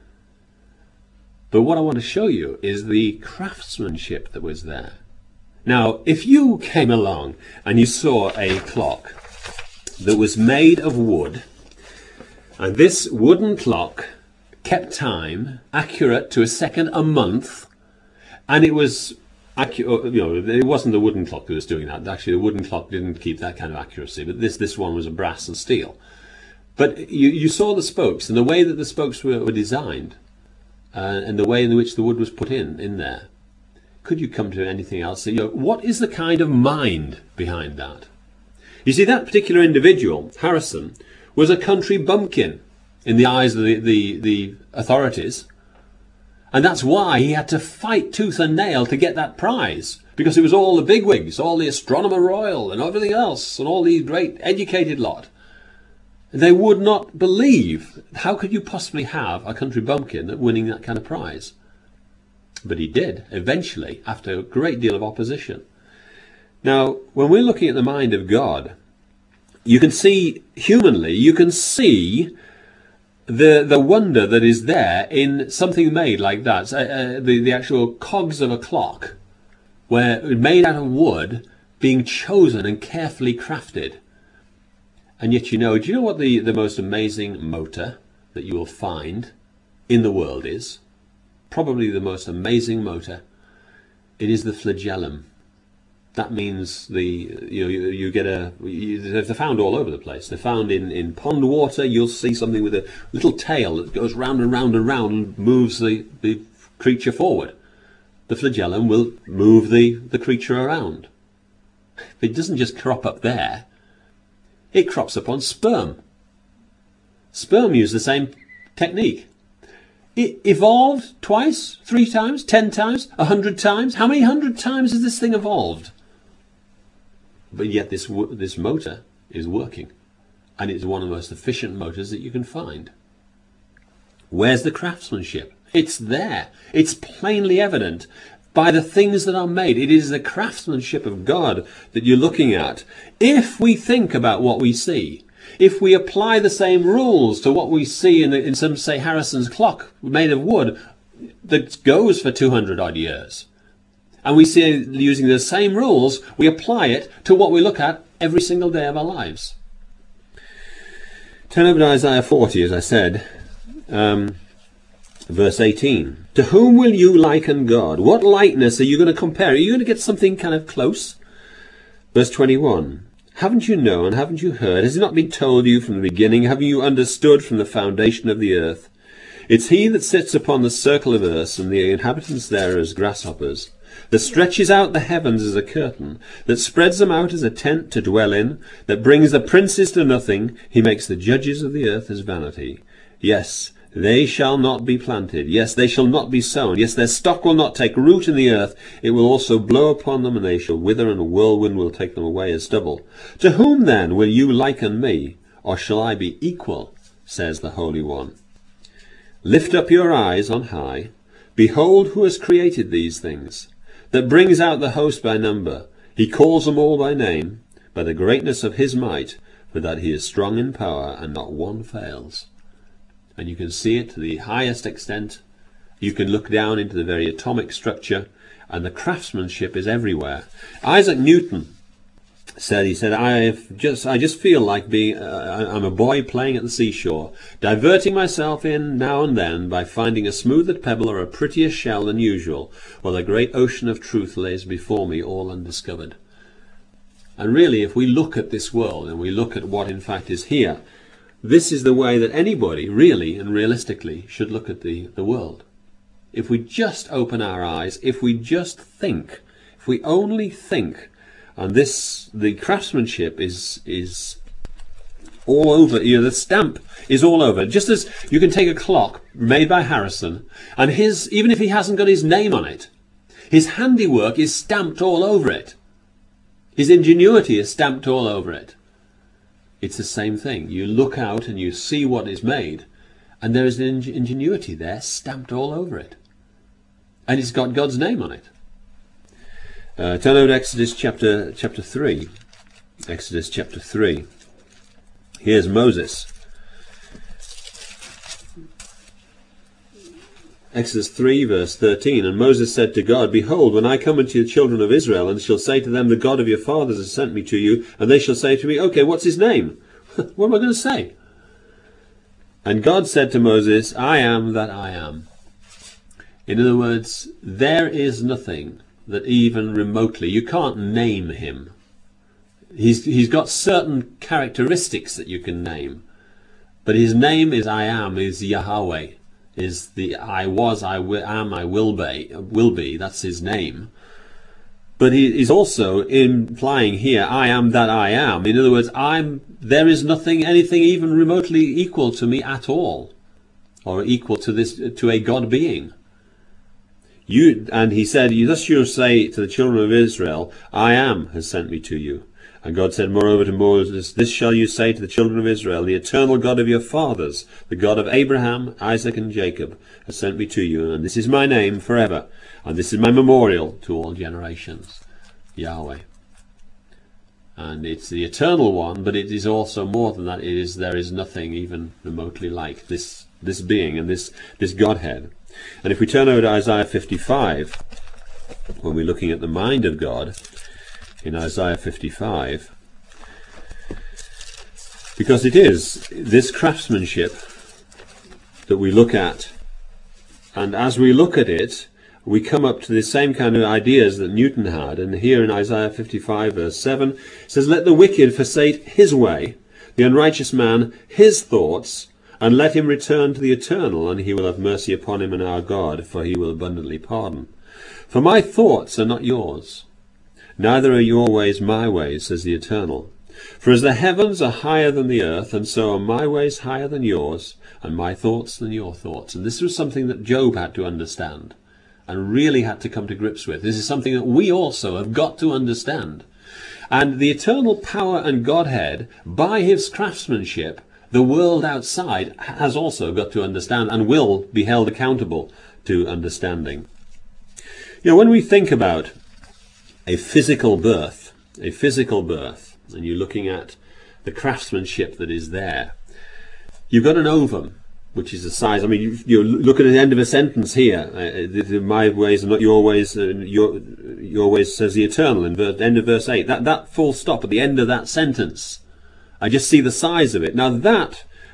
But what I want to show you is the craftsmanship that was there. Now, if you came along and you saw a clock that was made of wood, and this wooden clock kept time accurate to a second a month, and it was accurate, you know, it wasn't the wooden clock that was doing that. Actually, the wooden clock didn't keep that kind of accuracy, but this this one was a brass and steel. But you, you saw the spokes and the way that the spokes were, were designed, uh, and the way in which the wood was put in in there. Could you come to anything else? You know, what is the kind of mind behind that? You see, that particular individual, Harrison, was a country bumpkin in the eyes of the, the, the authorities. And that's why he had to fight tooth and nail to get that prize. Because it was all the bigwigs, all the Astronomer Royal and everything else, and all these great educated lot. They would not believe, how could you possibly have a country bumpkin winning that kind of prize? But he did, eventually, after a great deal of opposition. Now, when we're looking at the mind of God, you can see, humanly, you can see the the wonder that is there in something made like that. Uh, uh, the, the actual cogs of a clock, where made out of wood, being chosen and carefully crafted. And yet, you know, do you know what the, the most amazing motor that you will find in the world is? Probably the most amazing motor. It is the flagellum. That means the you know you, you get a you, they're found all over the place. They're found in in pond water. You'll see something with a little tail that goes round and round and round and moves the the creature forward. The flagellum will move the the creature around. It doesn't just crop up there. It crops up on sperm. Sperm use the same technique. It evolved twice, three times, ten times, a hundred times. How many hundred times has this thing evolved? But yet this this motor is working, and it's one of the most efficient motors that you can find. Where's the craftsmanship? It's there. It's plainly evident by the things that are made. It is the craftsmanship of God that you're looking at. If we think about what we see, if we apply the same rules to what we see in, the, in some, say, Harrison's clock made of wood that goes for two hundred odd years, and we see using the same rules, we apply it to what we look at every single day of our lives. Turn over to Isaiah forty, as I said, um, verse eighteen. To whom will you liken God? What likeness are you going to compare? Are you going to get something kind of close? Verse twenty-one. Haven't you known, haven't you heard? Has it not been told you from the beginning? Haven't you understood from the foundation of the earth? It's he that sits upon the circle of earth, and the inhabitants there as grasshoppers, that stretches out the heavens as a curtain, that spreads them out as a tent to dwell in, that brings the princes to nothing. He makes the judges of the earth as vanity. Yes, they shall not be planted. Yes, they shall not be sown. Yes, their stock will not take root in the earth. It will also blow upon them, and they shall wither, and a whirlwind will take them away as stubble. To whom then will you liken me, or shall I be equal, says the Holy One? Lift up your eyes on high. Behold who has created these things, that brings out the host by number. He calls them all by name, by the greatness of his might, for that he is strong in power, and not one fails. And you can see it to the highest extent. You can look down into the very atomic structure, and the craftsmanship is everywhere. Isaac Newton said, he said, I've just, I just feel like being, uh, I'm a boy playing at the seashore, diverting myself in now and then by finding a smoother pebble or a prettier shell than usual, while the great ocean of truth lays before me all undiscovered. And really, if we look at this world, and we look at what in fact is here, this is the way that anybody, really and realistically, should look at the, the world. If we just open our eyes, if we just think, if we only think, and this, the craftsmanship is is all over, you know, the stamp is all over. Just as you can take a clock made by Harrison, and his, even if he hasn't got his name on it, his handiwork is stamped all over it. His ingenuity is stamped all over it. It's the same thing. You look out and you see what is made, and there is an ingenuity there stamped all over it. And it's got God's name on it. Uh, turn over to Exodus chapter, chapter three. Exodus chapter three. Here's Moses. Exodus three, verse thirteen. And Moses said to God, Behold, when I come unto the children of Israel, and shall say to them, The God of your fathers has sent me to you, and they shall say to me, Okay, what's his name? What am I going to say? And God said to Moses, I am that I am. In other words, there is nothing that even remotely, you can't name him. He's, he's got certain characteristics that you can name. But his name is I am, is Yahweh. Is the I was, I will, am, I will be, will be, that's his name. But he is also implying here, I am that I am. In other words, I'm, there is nothing, anything even remotely equal to me at all. Or equal to this, to a God being. You, and he said, Thus you shall say to the children of Israel, I am has sent me to you. And God said moreover to Moses, This shall you say to the children of Israel, The eternal God of your fathers, the God of Abraham, Isaac, and Jacob, has sent me to you, and this is my name forever, and this is my memorial to all generations, Yahweh. And it's the eternal one, but it is also more than that. It is, there is nothing even remotely like this, this being and this, this Godhead. And if we turn over to Isaiah fifty-five, when we're looking at the mind of God, in Isaiah fifty-five, because it is this craftsmanship that we look at, and as we look at it, we come up to the same kind of ideas that Newton had. And here in Isaiah fifty-five, verse seven, it says, Let the wicked forsake his way, the unrighteous man his thoughts, and let him return to the Eternal, and he will have mercy upon him and our God, for he will abundantly pardon. For my thoughts are not yours, neither are your ways my ways, says the Eternal. For as the heavens are higher than the earth, and so are my ways higher than yours, and my thoughts than your thoughts. And this was something that Job had to understand, and really had to come to grips with. This is something that we also have got to understand. And the eternal power and Godhead, by his craftsmanship, the world outside has also got to understand and will be held accountable to understanding. You know, when we think about a physical birth, a physical birth, and you're looking at the craftsmanship that is there, you've got an ovum, which is the size. I mean, you, you look at the end of a sentence here. Uh, my ways are not your ways. Uh, your your ways, says the Eternal, in the end of verse eight. That that full stop at the end of that sentence. I just see the size of it. Now that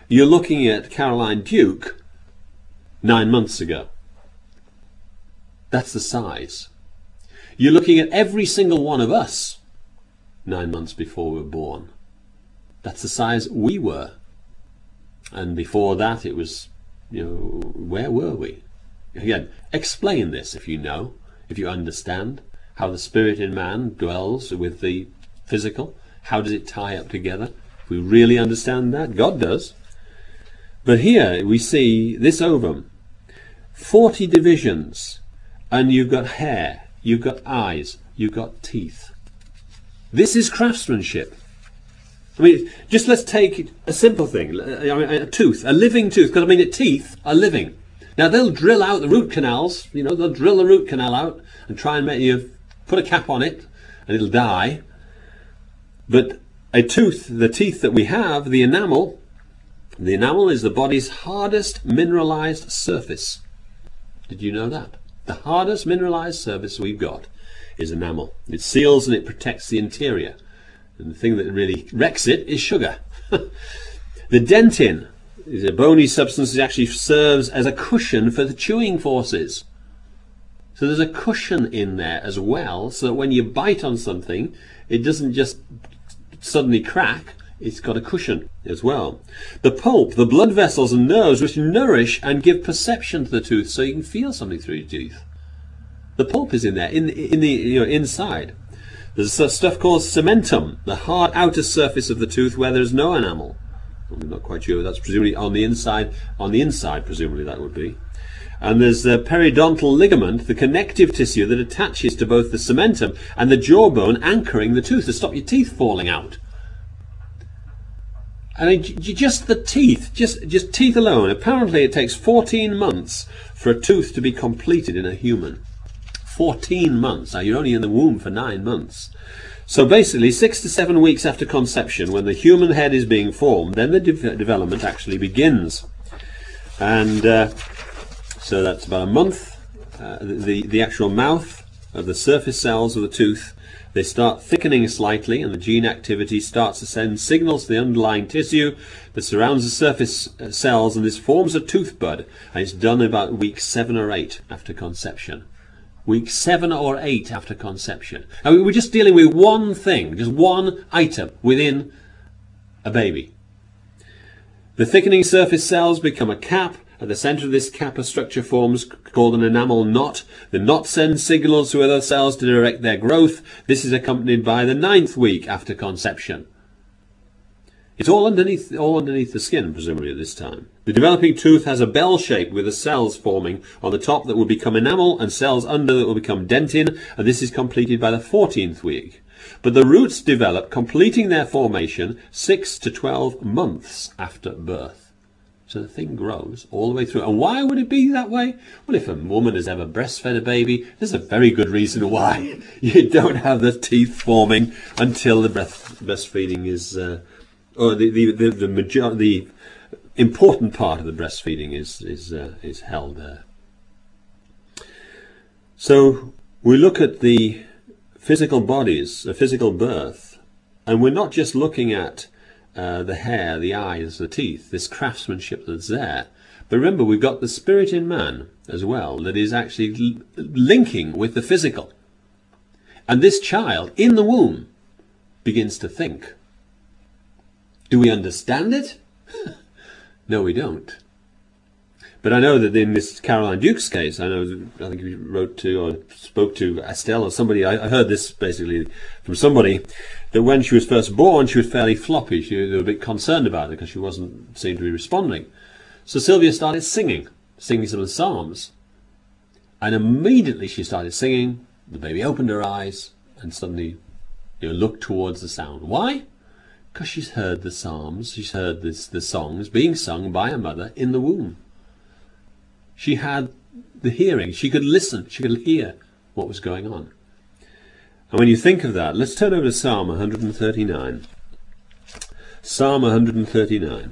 you're looking at Caroline Duke nine months ago. That's the size. You're looking at every single one of us nine months before we were born. That's the size we were. And before that it was, you know, where were we? Again, explain this if you know, if you understand how the spirit in man dwells with the physical. How does it tie up together? If we really understand that, God does. But here we see this ovum, forty divisions, and you've got hair, you've got eyes, you've got teeth. This is craftsmanship. I mean, just let's take a simple thing, I mean, a tooth, a living tooth, because I mean, the teeth are living. Now they'll drill out the root canals, you know, they'll drill the root canal out and try and make you put a cap on it and it'll die. But a tooth, the teeth that we have, the enamel, the enamel is the body's hardest mineralized surface. Did you know that? The hardest mineralized surface we've got is enamel. It seals and it protects the interior. And the thing that really wrecks it is sugar. The dentin is a bony substance that actually serves as a cushion for the chewing forces. So there's a cushion in there as well, so that when you bite on something, it doesn't just suddenly crack, it's got a cushion as well. The pulp, the blood vessels and nerves which nourish and give perception to the tooth so you can feel something through your teeth. The pulp is in there, in, in the you know, inside. There's stuff called cementum, the hard outer surface of the tooth where there's no enamel. I'm not quite sure, that's presumably on the inside, on the inside presumably that would be. And there's the periodontal ligament, the connective tissue that attaches to both the cementum and the jawbone, anchoring the tooth to stop your teeth falling out. I mean, just the teeth, just, just teeth alone. Apparently it takes fourteen months for a tooth to be completed in a human. fourteen months. Now you're only in the womb for nine months. So basically six to seven weeks after conception, when the human head is being formed, then the de development actually begins. And uh, so that's about a month. Uh, the, the actual mouth of the surface cells of the tooth, they start thickening slightly, and the gene activity starts to send signals to the underlying tissue that surrounds the surface cells, and this forms a tooth bud, and it's done about week seven or eight after conception. Week seven or eight after conception. I mean, we're just dealing with one thing, just one item within a baby. The thickening surface cells become a cap. At the center of this cap, a structure forms called an enamel knot. The knot sends signals to other cells to direct their growth. This is accompanied by the ninth week after conception. It's all underneath, all underneath the skin, presumably, at this time. The developing tooth has a bell shape with the cells forming on the top that will become enamel and cells under that will become dentin, and this is completed by the fourteenth week. But the roots develop, completing their formation six to twelve months after birth. So the thing grows all the way through. And why would it be that way? Well, if a woman has ever breastfed a baby, there's a very good reason why you don't have the teeth forming until the breast, breastfeeding is... Uh, Or the the the the, major, the important part of the breastfeeding is is uh, is held there. So we look at the physical bodies, a physical birth, and we're not just looking at uh, the hair, the eyes, the teeth, this craftsmanship that's there. But remember, we've got the spirit in man as well that is actually l linking with the physical, and this child in the womb begins to think. Do we understand it? No, we don't. But I know that in this Caroline Duke's case, I know, I think you wrote to or spoke to Estelle or somebody, I, I heard this basically from somebody, that when she was first born, she was fairly floppy. She, they were a bit concerned about it because she wasn't seemed to be responding. So Sylvia started singing, singing some of the Psalms. And immediately she started singing, the baby opened her eyes and suddenly you know, looked towards the sound. Why? Because she's heard the Psalms, she's heard this, the songs being sung by her mother in the womb. She had the hearing, she could listen, she could hear what was going on. And when you think of that, let's turn over to Psalm one hundred thirty-nine. Psalm one hundred thirty-nine.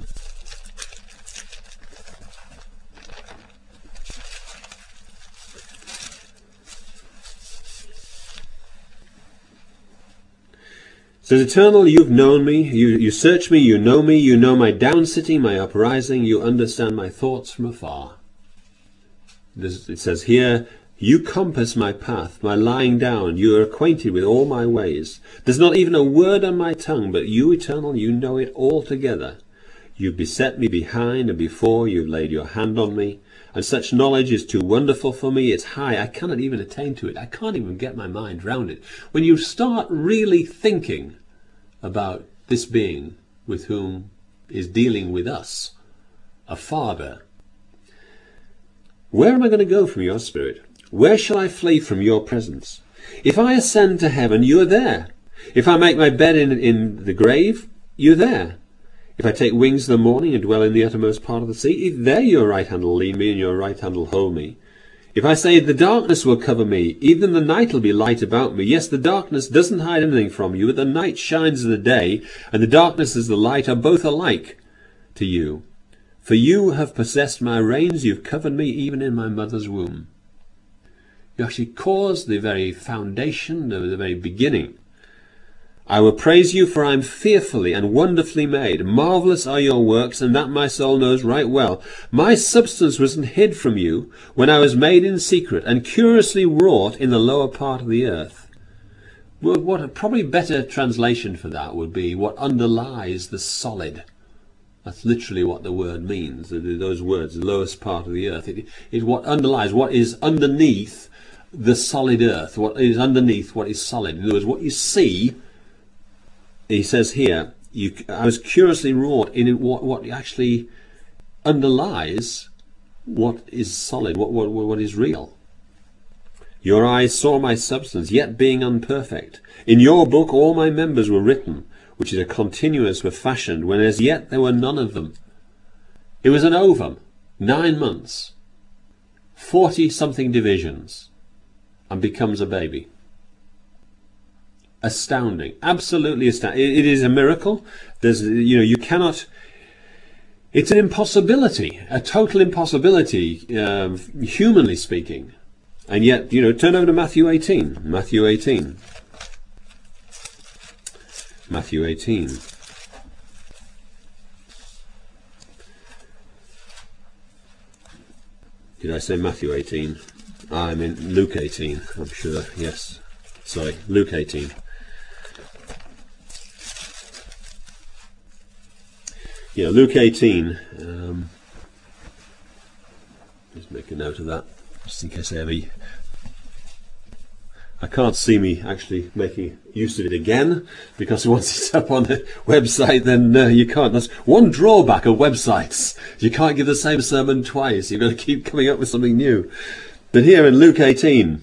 says, Eternal, you've known me, you, you search me, you know me, you know my downsitting, my uprising, you understand my thoughts from afar. This, it says here, you compass my path, my lying down, you are acquainted with all my ways. There's not even a word on my tongue, but you, Eternal, you know it altogether. You beset me behind and before, you've laid your hand on me, and such knowledge is too wonderful for me, it's high, I cannot even attain to it, I can't even get my mind round it. When you start really thinking about this being with whom is dealing with us, a Father, where am I going to go from your Spirit? Where shall I flee from your presence? If I ascend to heaven, you are there. If I make my bed in, in the grave, you're there. If I take wings in the morning and dwell in the uttermost part of the sea, if there your right hand will lead me and your right hand will hold me. If I say the darkness will cover me, even the night will be light about me. Yes, the darkness doesn't hide anything from you, but the night shines as the day, and the darkness as the light are both alike to you. For you have possessed my reins, you've covered me even in my mother's womb. You actually caused the very foundation, the very beginning. I will praise you, for I am fearfully and wonderfully made. Marvellous are your works, and that my soul knows right well. My substance wasn't hid from you when I was made in secret and curiously wrought in the lower part of the earth. Well, what a probably better translation for that would be what underlies the solid. That's literally what the word means. Those words, the lowest part of the earth. It is what underlies, what is underneath the solid earth, what is underneath what is solid. In other words, what you see, he says here, you, I was curiously wrought in what, what actually underlies what is solid, what, what, what is real. Your eyes saw my substance, yet being unperfect. In your book all my members were written, which is a continuous were fashioned, when as yet there were none of them. It was an ovum, nine months, forty-something divisions, and becomes a baby. Astounding, absolutely astounding. It, it is a miracle. There's, you know, you cannot. It's an impossibility, a total impossibility, uh, humanly speaking. And yet, you know, turn over to Matthew eighteen. Matthew eighteen. Matthew eighteen. Did I say Matthew eighteen? Ah, I meant Luke eighteen, I'm sure. Yes. Sorry, Luke eighteen. Yeah, Luke eighteen. Um, just make a note of that, just in case I ever... I can't see me actually making use of it again, because once it's up on the website, then uh, you can't. That's one drawback of websites. You can't give the same sermon twice. You've got to keep coming up with something new. But here in Luke eighteen,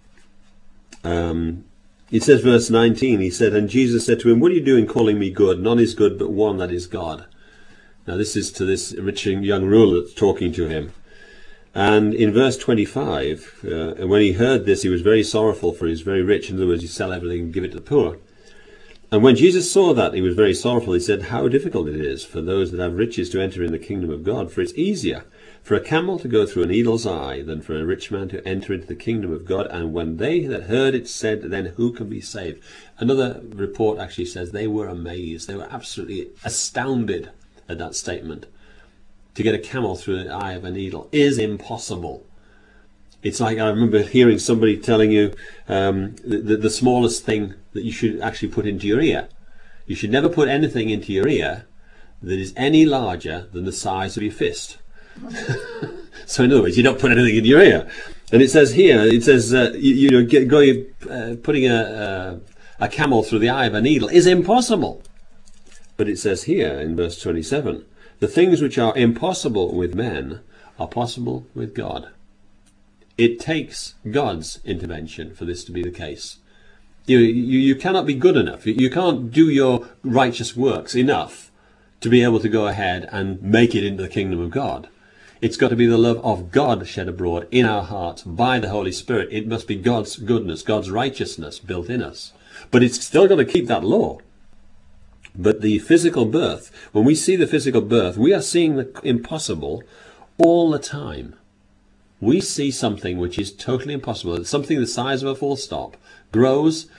um, it says verse nineteen, he said, and Jesus said to him, what are you doing calling me good? None is good but one, that is God. Now this is to this rich young ruler that's talking to him. And in verse twenty-five, uh, and when he heard this, he was very sorrowful, for he was very rich. In other words, he sell everything and give it to the poor. And when Jesus saw that he was very sorrowful, he said, how difficult it is for those that have riches to enter in the kingdom of God. For it's easier for a camel to go through a needle's eye than for a rich man to enter into the kingdom of God. And when they that heard it said, then who can be saved? Another report actually says they were amazed. They were absolutely astounded at that statement. To get a camel through the eye of a needle is impossible. It's like, I remember hearing somebody telling you um, the, the, the smallest thing that you should actually put into your ear. You should never put anything into your ear that is any larger than the size of your fist. So in other words, you don't put anything in your ear. And it says here, it says, uh, you, you know, get, going, uh, putting a, a, a camel through the eye of a needle is impossible. But it says here in verse twenty-seven, the things which are impossible with men are possible with God. It takes God's intervention for this to be the case. You, you, you cannot be good enough. You can't do your righteous works enough to be able to go ahead and make it into the kingdom of God. It's got to be the love of God shed abroad in our hearts by the Holy Spirit. It must be God's goodness, God's righteousness built in us. But it's still got to keep that law. But the physical birth, when we see the physical birth, we are seeing the impossible all the time. We see something which is totally impossible. Something the size of a full stop grows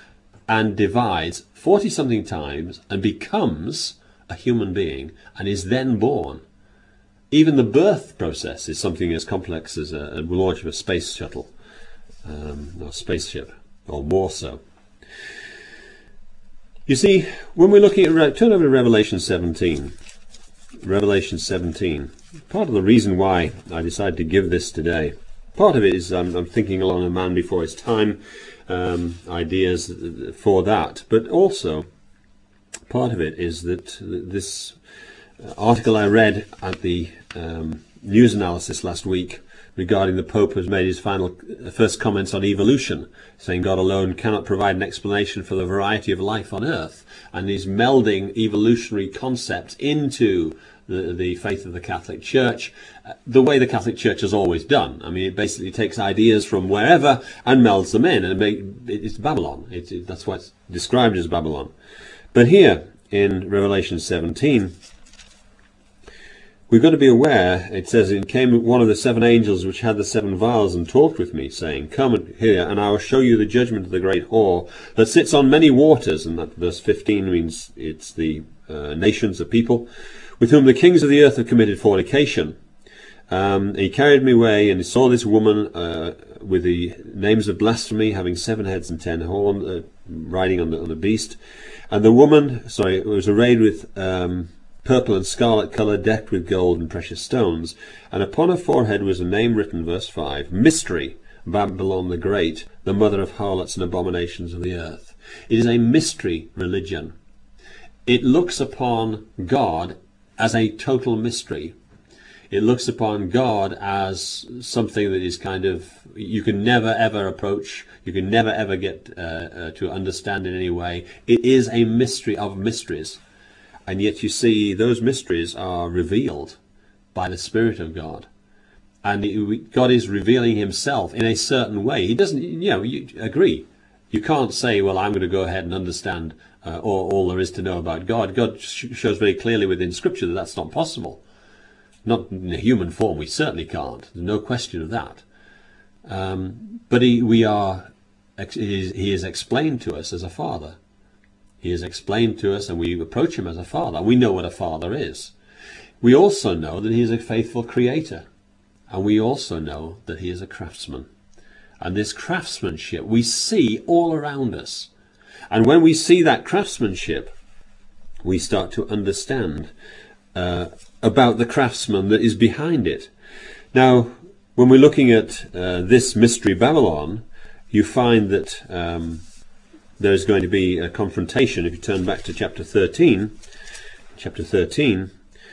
and divides forty something times and becomes a human being and is then born. Even the birth process is something as complex as a, a launch of a space shuttle, um, or spaceship, or more so. You see, when we're looking at, turn over to Revelation seventeen. Revelation seventeen. Part of the reason why I decided to give this today, part of it is I'm, I'm thinking along a man before his time, um, ideas for that, but also part of it is that this article I read at the um, news analysis last week regarding the Pope has made his final first comments on evolution, saying God alone cannot provide an explanation for the variety of life on Earth, and he's melding evolutionary concepts into the, the faith of the Catholic Church, uh, the way the Catholic Church has always done. I mean, it basically takes ideas from wherever and melds them in, and make, it's Babylon. It, it, that's why it's described as Babylon. But here in Revelation seventeen, we've got to be aware, it says, "It came one of the seven angels which had the seven vials and talked with me, saying, Come here, and I will show you the judgment of the great whore that sits on many waters." And that verse fifteen means it's the uh, nations, the people, "with whom the kings of the earth have committed fornication." Um, he carried me away, and he saw this woman uh, with the names of blasphemy, having seven heads and ten horns, uh, riding on the, on the beast. And the woman, sorry, was arrayed with Um, purple and scarlet colour, decked with gold and precious stones, and upon her forehead was a name written, verse five, "Mystery, Babylon the Great, the mother of harlots and abominations of the earth." It is a mystery religion. It looks upon God as a total mystery. It looks upon God as something that is kind of, you can never ever approach, you can never ever get uh, uh, to understand in any way. It is a mystery of mysteries. And yet you see those mysteries are revealed by the Spirit of God. And it, God is revealing himself in a certain way. He doesn't, you know, you agree. You can't say, well, I'm going to go ahead and understand uh, all, all there is to know about God. God sh shows very clearly within Scripture that that's not possible. Not in a human form, we certainly can't. There's no question of that. Um, but he, we are, he is, he is explained to us as a father. He is explained to us, and we approach him as a father. We know what a father is. We also know that he is a faithful creator. And we also know that he is a craftsman. And this craftsmanship we see all around us. And when we see that craftsmanship, we start to understand uh, about the craftsman that is behind it. Now, when we're looking at uh, this mystery Babylon, you find that um, there's going to be a confrontation. If you turn back to chapter thirteen, chapter thirteen,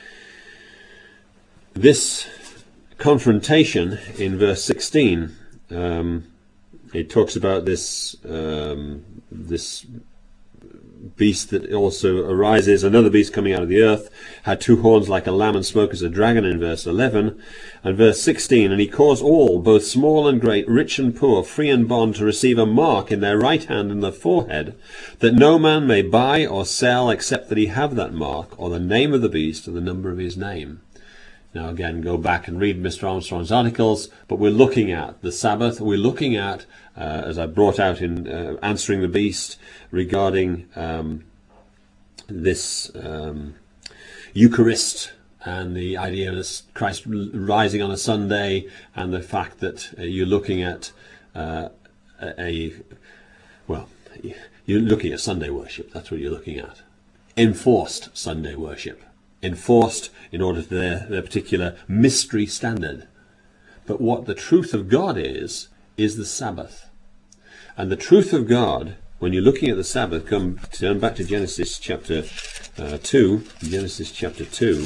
this confrontation in verse sixteen, um, it talks about this um, this beast that also arises, another beast coming out of the earth, had two horns like a lamb and spoke as a dragon in verse eleven. And verse sixteen, "And he caused all, both small and great, rich and poor, free and bond, to receive a mark in their right hand and their forehead, that no man may buy or sell except that he have that mark, or the name of the beast, or the number of his name." Now again, go back and read Mister Armstrong's articles, but we're looking at the Sabbath, we're looking at, uh, as I brought out in uh, Answering the Beast, regarding um, this um, Eucharist, and the idea of this Christ rising on a Sunday, and the fact that uh, you're looking at uh, a, a, well, you're looking at Sunday worship, that's what you're looking at. Enforced Sunday worship. Enforced in order to their, their particular mystery standard. But what the truth of God is, is the Sabbath. And the truth of God, when you're looking at the Sabbath, come turn back to Genesis chapter uh, two, Genesis chapter two.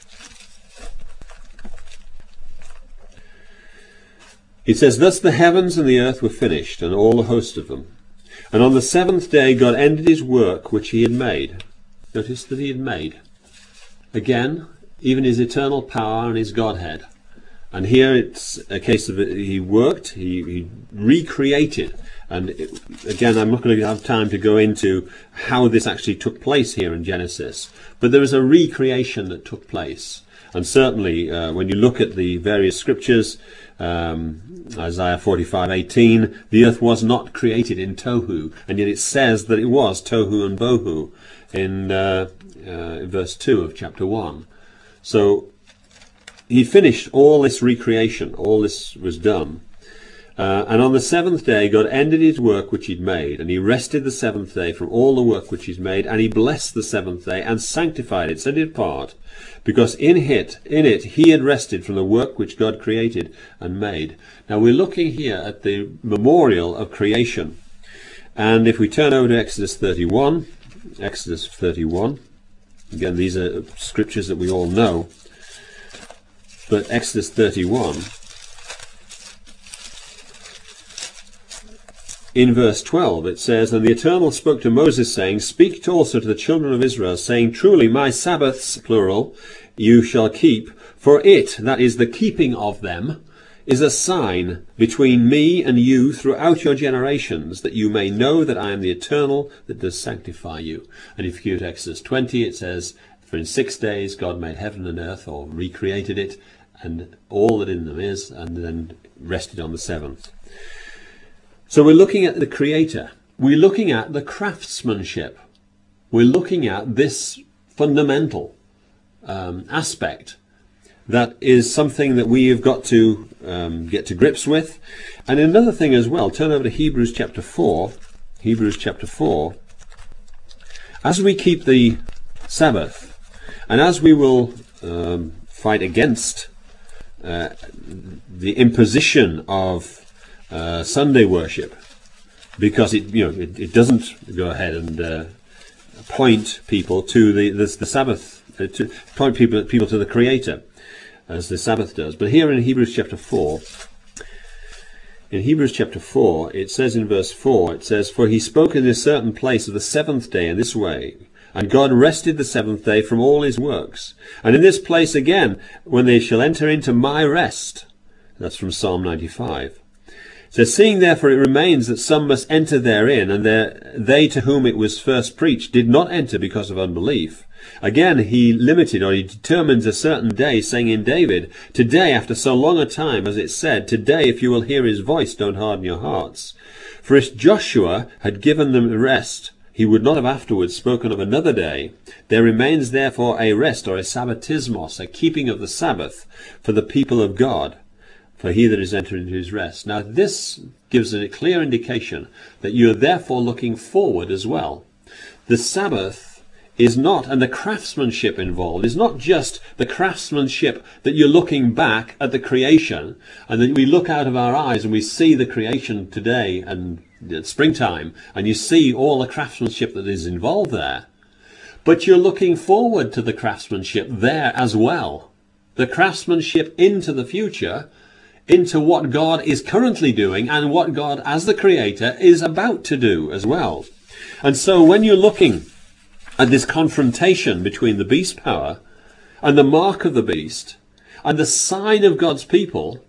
It says, "Thus the heavens and the earth were finished, and all the host of them. And on the seventh day God ended his work which he had made." Notice that he had made. Again, even his eternal power and his Godhead. And here it's a case of it, he worked, he, he recreated. And it, again, I'm not going to have time to go into how this actually took place here in Genesis. But there is a recreation that took place. And certainly uh, when you look at the various scriptures, um, Isaiah forty-five eighteen, the earth was not created in tohu, and yet it says that it was tohu and bohu in uh, uh, verse two of chapter one. So he finished all this recreation, all this was done. Uh, and on the seventh day God ended his work which he'd made, and he rested the seventh day from all the work which he's made, and he blessed the seventh day and sanctified it, set it apart, because in it, in it he had rested from the work which God created and made. Now we're looking here at the memorial of creation. And if we turn over to Exodus thirty-one, Exodus thirty-one, again these are scriptures that we all know, but Exodus thirty-one, in verse twelve it says, "And the Eternal spoke to Moses, saying, Speak also to the children of Israel, saying, Truly my Sabbaths," plural, "you shall keep, for it," that is the keeping of them, "is a sign between me and you throughout your generations, that you may know that I am the Eternal that does sanctify you." And if you go to Exodus twenty, it says, "For in six days God made heaven and earth," or recreated it, "and all that in them is, and then rested on the seventh." So we're looking at the Creator. We're looking at the craftsmanship. We're looking at this fundamental um, aspect that is something that we have got to um, get to grips with. And another thing as well, turn over to Hebrews chapter four. Hebrews chapter four. As we keep the Sabbath, and as we will um, fight against uh, the imposition of Uh, Sunday worship, because it you know it, it doesn't go ahead and uh, point people to the the, the Sabbath, uh, to point people people to the Creator, as the Sabbath does. But here in Hebrews chapter four, in Hebrews chapter four, it says in verse four, it says, "For he spoke in a certain place of the seventh day in this way, and God rested the seventh day from all his works. And in this place again, when they shall enter into my rest," that's from Psalm ninety-five. So, "Seeing therefore it remains that some must enter therein, and they to whom it was first preached did not enter because of unbelief. Again he limited, or he determines a certain day, saying in David, Today, after so long a time, as it said, Today, if you will hear his voice, don't harden your hearts. For if Joshua had given them rest, he would not have afterwards spoken of another day. There remains therefore a rest, or a sabbatismos, a keeping of the Sabbath, for the people of God, for he that is entered into his rest." Now this gives a clear indication that you are therefore looking forward as well. The Sabbath is not, and the craftsmanship involved is not just the craftsmanship that you're looking back at the creation, and that we look out of our eyes and we see the creation today and it's springtime, and you see all the craftsmanship that is involved there. But you're looking forward to the craftsmanship there as well. The craftsmanship into the future, into what God is currently doing and what God as the Creator is about to do as well. And so when you're looking at this confrontation between the beast power and the mark of the beast and the sign of God's people,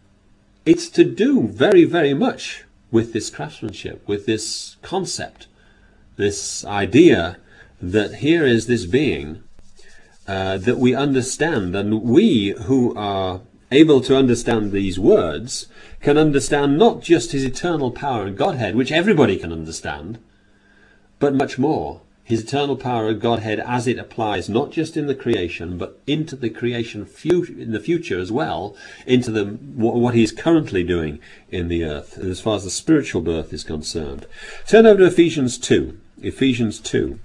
it's to do very, very much with this craftsmanship, with this concept, this idea that here is this being uh, that we understand, and we who are able to understand these words can understand not just his eternal power and Godhead, which everybody can understand, but much more. His eternal power and Godhead as it applies not just in the creation, but into the creation in the future as well, into the what he is currently doing in the earth, as far as the spiritual birth is concerned. Turn over to Ephesians two. Ephesians two.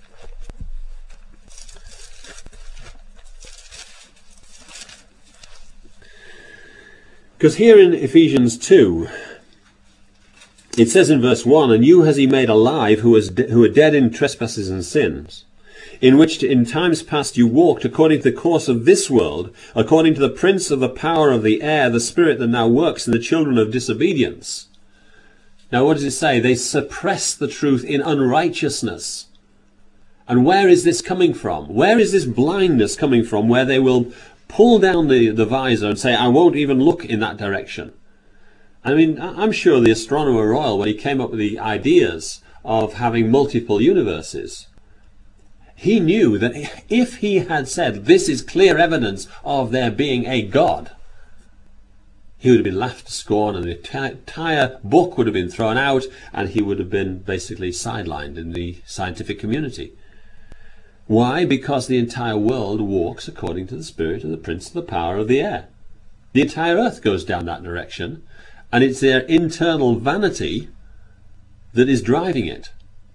Because here in Ephesians two, it says in verse one, "And you has he made alive who, was de- who are dead in trespasses and sins, in which in times past you walked according to the course of this world, according to the prince of the power of the air, the spirit that now works in the children of disobedience." Now what does it say? They suppress the truth in unrighteousness. And where is this coming from? Where is this blindness coming from, where they will pull down the, the visor and say, "I won't even look in that direction"? I mean, I'm sure the Astronomer Royal, when he came up with the ideas of having multiple universes, He knew that if he had said, this is clear evidence of there being a God, he would have been laughed to scorn, and the entire book would have been thrown out, and he would have been basically sidelined in the scientific community. Why? Because the entire world walks according to the spirit of the prince of the power of the air. The entire earth goes down that direction, and it's their internal vanity that is driving it.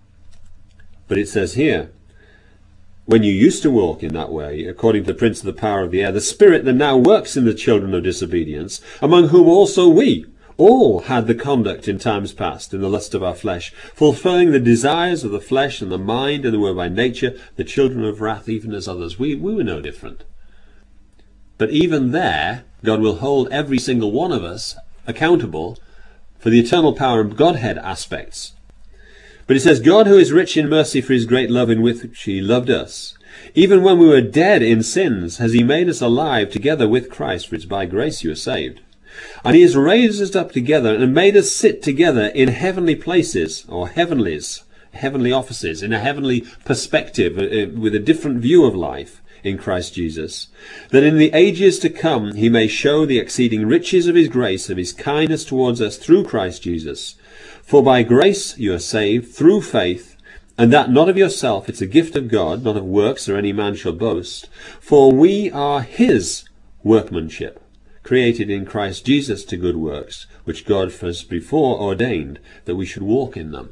But it says here, when you used to walk in that way, according to the prince of the power of the air, the spirit that now works in the children of disobedience, among whom also we all had the conduct in times past, in the lust of our flesh, fulfilling the desires of the flesh and the mind, and were by nature the children of wrath, even as others. We, we were no different. But even there, God will hold every single one of us accountable for the eternal power and Godhead aspects. But it says, God, who is rich in mercy for his great love in which he loved us, even when we were dead in sins, has he made us alive together with Christ, for it's by grace you are saved. And he has raised us up together and made us sit together in heavenly places, or heavenlies, heavenly offices, in a heavenly perspective, with a different view of life in Christ Jesus, that in the ages to come he may show the exceeding riches of his grace, of his kindness towards us through Christ Jesus. For by grace you are saved through faith, and that not of yourself, it's a gift of God, not of works, or any man shall boast. For we are his workmanship, created in Christ Jesus to good works, which God has before ordained that we should walk in them.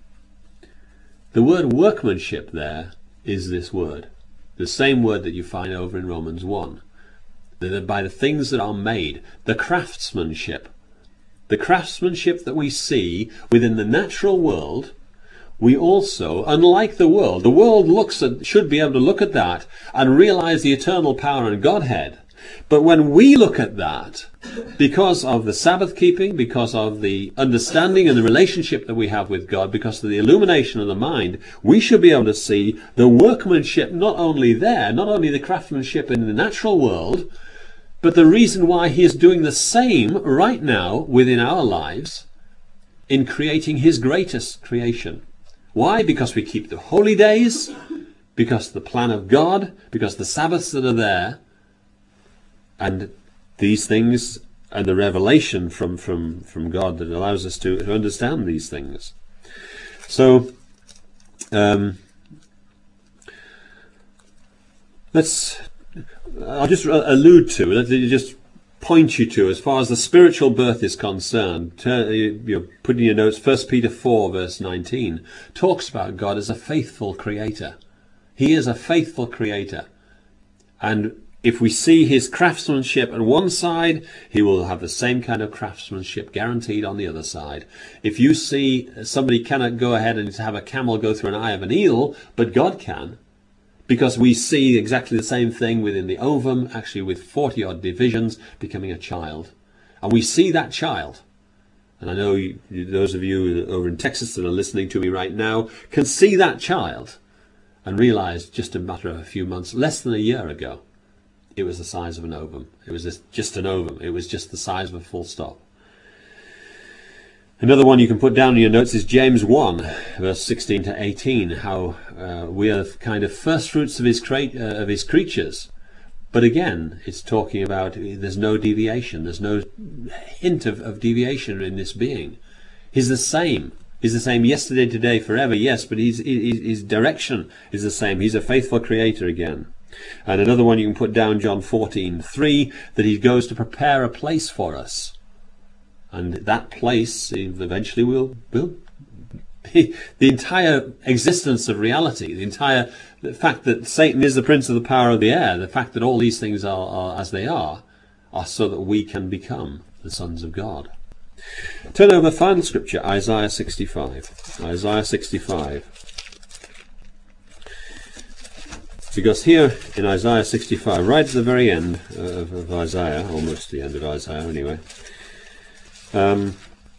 The word workmanship there is this word, the same word that you find over in Romans one. That by the things that are made, the craftsmanship, the craftsmanship that we see within the natural world, we also, unlike the world, the world looks at, should be able to look at that and realize the eternal power and Godhead. But when we look at that, because of the Sabbath keeping, because of the understanding and the relationship that we have with God, because of the illumination of the mind, we should be able to see the workmanship not only there, not only the craftsmanship in the natural world, but the reason why he is doing the same right now within our lives in creating his greatest creation. Why? Because we keep the holy days, because the plan of God, because the Sabbaths that are there, and these things and the revelation from, from, from God that allows us to, to understand these things. So, um, let's, I'll just allude to, let me just point you to, as far as the spiritual birth is concerned, turn, you're putting your notes, First Peter four verse nineteen, talks about God as a faithful creator. He is a faithful creator. And if we see his craftsmanship on one side, he will have the same kind of craftsmanship guaranteed on the other side. If you see somebody cannot go ahead and have a camel go through an eye of an eel, but God can, because we see exactly the same thing within the ovum, actually with forty odd divisions, becoming a child. And we see that child. And I know you, those of you over in Texas that are listening to me right now can see that child and realize just a matter of a few months, less than a year ago, it was the size of an ovum. It was just an ovum. It was just the size of a full stop. Another one you can put down in your notes is James one, verse sixteen to eighteen, how uh, we are kind of first fruits of his, cre- uh, of his creatures. But again, it's talking about there's no deviation. There's no hint of, of deviation in this being. He's the same. He's the same yesterday, today, forever, yes, but he's, his, his direction is the same. He's a faithful creator again. And another one you can put down, John fourteen three, that he goes to prepare a place for us. And that place eventually will, will be the entire existence of reality, the entire the fact that Satan is the prince of the power of the air, the fact that all these things are, are as they are, are so that we can become the sons of God. Turn over final scripture, Isaiah sixty-five. Isaiah sixty-five. Because here in Isaiah sixty-five, right at the very end of, of Isaiah, almost the end of Isaiah anyway, um,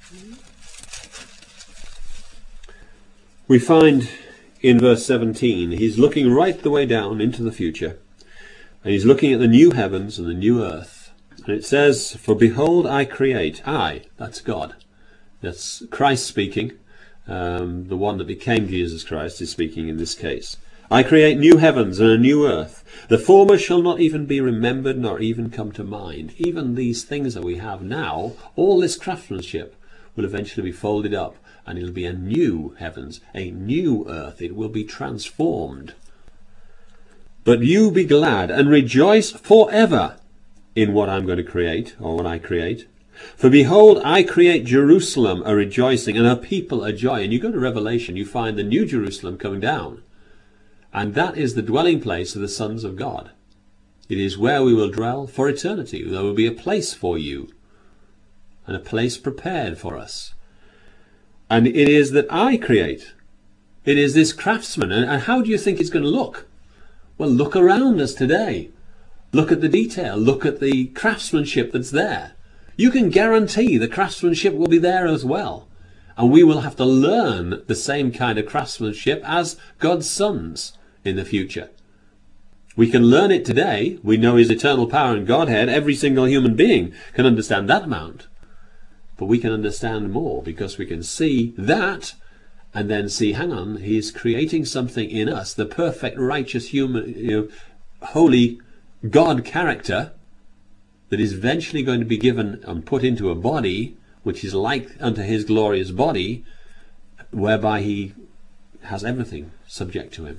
we find in verse seventeen, he's looking right the way down into the future, and he's looking at the new heavens and the new earth. And it says, for behold, I create, I, that's God, that's Christ speaking, um, the one that became Jesus Christ is speaking in this case. I create new heavens and a new earth. The former shall not even be remembered nor even come to mind. Even these things that we have now, all this craftsmanship, will eventually be folded up, and it'll be a new heavens, a new earth. It will be transformed. But you be glad and rejoice forever in what I'm going to create, or what I create. For behold, I create Jerusalem a rejoicing, and her people a joy. And you go to Revelation, you find the new Jerusalem coming down. And that is the dwelling place of the sons of God. It is where we will dwell for eternity. There will be a place for you, and a place prepared for us. And it is that I create. It is this craftsman. And, and how do you think it's going to look? Well, look around us today. Look at the detail. Look at the craftsmanship that's there. You can guarantee the craftsmanship will be there as well. And we will have to learn the same kind of craftsmanship as God's sons in the future. We can learn it today. We know his eternal power and Godhead. Every single human being can understand that amount. But we can understand more because we can see that and then see, hang on, he is creating something in us, the perfect, righteous, human, you know, holy God character that is eventually going to be given and put into a body which is like unto his glorious body, whereby he has everything subject to him.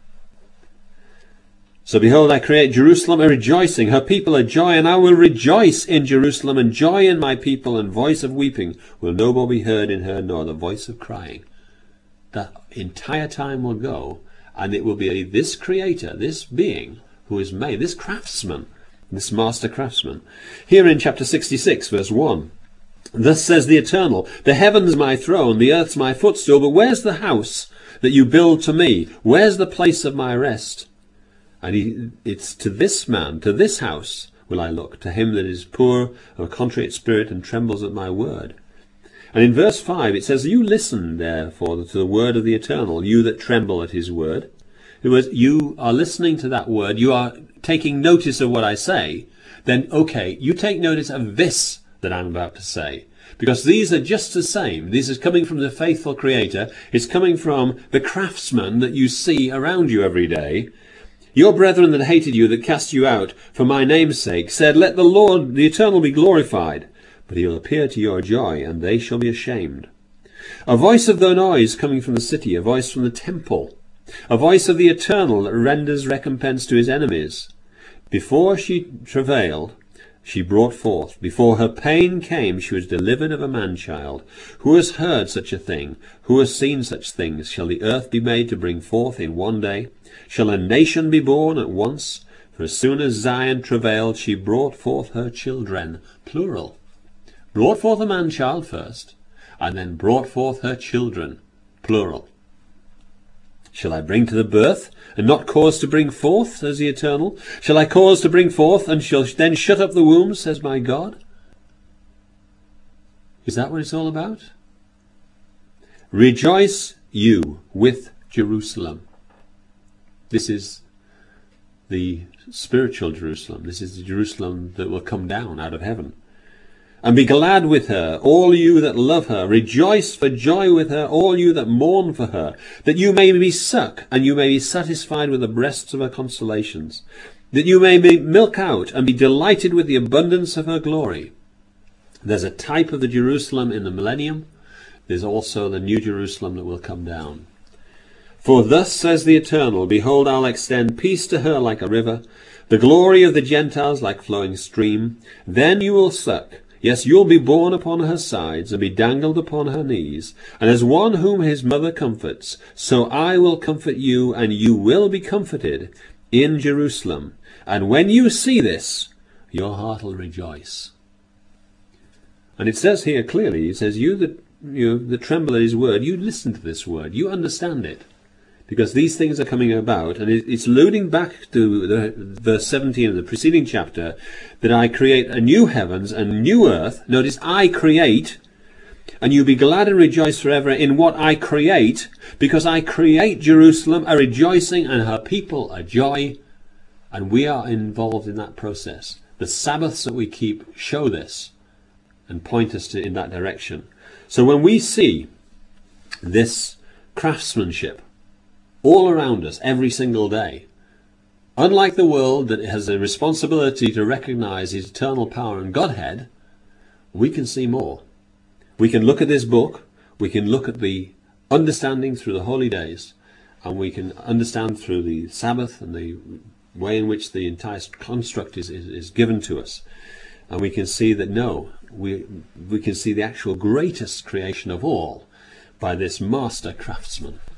So behold, I create Jerusalem a rejoicing, her people a joy, and I will rejoice in Jerusalem, and joy in my people, and voice of weeping will no more be heard in her, nor the voice of crying. The entire time will go, and it will be this creator, this being, who is made, this craftsman, this master craftsman. Here in chapter sixty-six, verse one, thus says the Eternal, the heavens my throne, the earth's my footstool, but where's the house that you build to me? Where's the place of my rest? And he, it's to this man, to this house will I look, to him that is poor, of a contrite spirit, and trembles at my word. And in verse five it says, you listen therefore to the word of the Eternal, you that tremble at his word. In other words, you are listening to that word, you are taking notice of what I say, then okay, you take notice of this that I'm about to say. Because these are just the same. This is coming from the faithful Creator. It's coming from the craftsman that you see around you every day. Your brethren that hated you, that cast you out for my name's sake, said, let the Lord, the Eternal, be glorified. But he will appear to your joy, and they shall be ashamed. A voice of the noise coming from the city, a voice from the temple, a voice of the Eternal that renders recompense to his enemies. Before she travailed, she brought forth. Before her pain came, she was delivered of a man-child. Who has heard such a thing? Who has seen such things? Shall the earth be made to bring forth in one day? Shall a nation be born at once? For as soon as Zion travailed, she brought forth her children. Plural. Brought forth a man-child first, and then brought forth her children. Plural. Shall I bring to the birth, and not cause to bring forth, says the Eternal? Shall I cause to bring forth, and shall then shut up the womb, says my God? Is that what it's all about? Rejoice you with Jerusalem. This is the spiritual Jerusalem. This is the Jerusalem that will come down out of heaven. And be glad with her, all you that love her. Rejoice for joy with her, all you that mourn for her, that you may be suck, and you may be satisfied with the breasts of her consolations, that you may be milk out, and be delighted with the abundance of her glory. There's a type of the Jerusalem in the millennium. There's also the new Jerusalem that will come down. For thus says the Eternal, behold, I'll extend peace to her like a river, the glory of the Gentiles like flowing stream. Then you will suck. Yes, you'll be borne upon her sides, and be dangled upon her knees. And as one whom his mother comforts, so I will comfort you, and you will be comforted in Jerusalem. And when you see this, your heart will rejoice. And it says here clearly, it says, you that, you that tremble at his word, you listen to this word, you understand it. Because these things are coming about, and it's alluding back to the verse seventeen of the preceding chapter, that I create a new heavens and new earth. Notice, I create, and you be glad and rejoice forever in what I create, because I create Jerusalem a rejoicing and her people a joy, and we are involved in that process. The Sabbaths that we keep show this and point us to in that direction. So when we see this craftsmanship, all around us every single day. Unlike the world that has a responsibility to recognize His eternal power and Godhead, we can see more. We can look at this book, we can look at the understanding through the holy days, and we can understand through the Sabbath and the way in which the entire construct is, is, is given to us. And we can see that no, we, we can see the actual greatest creation of all by this master craftsman.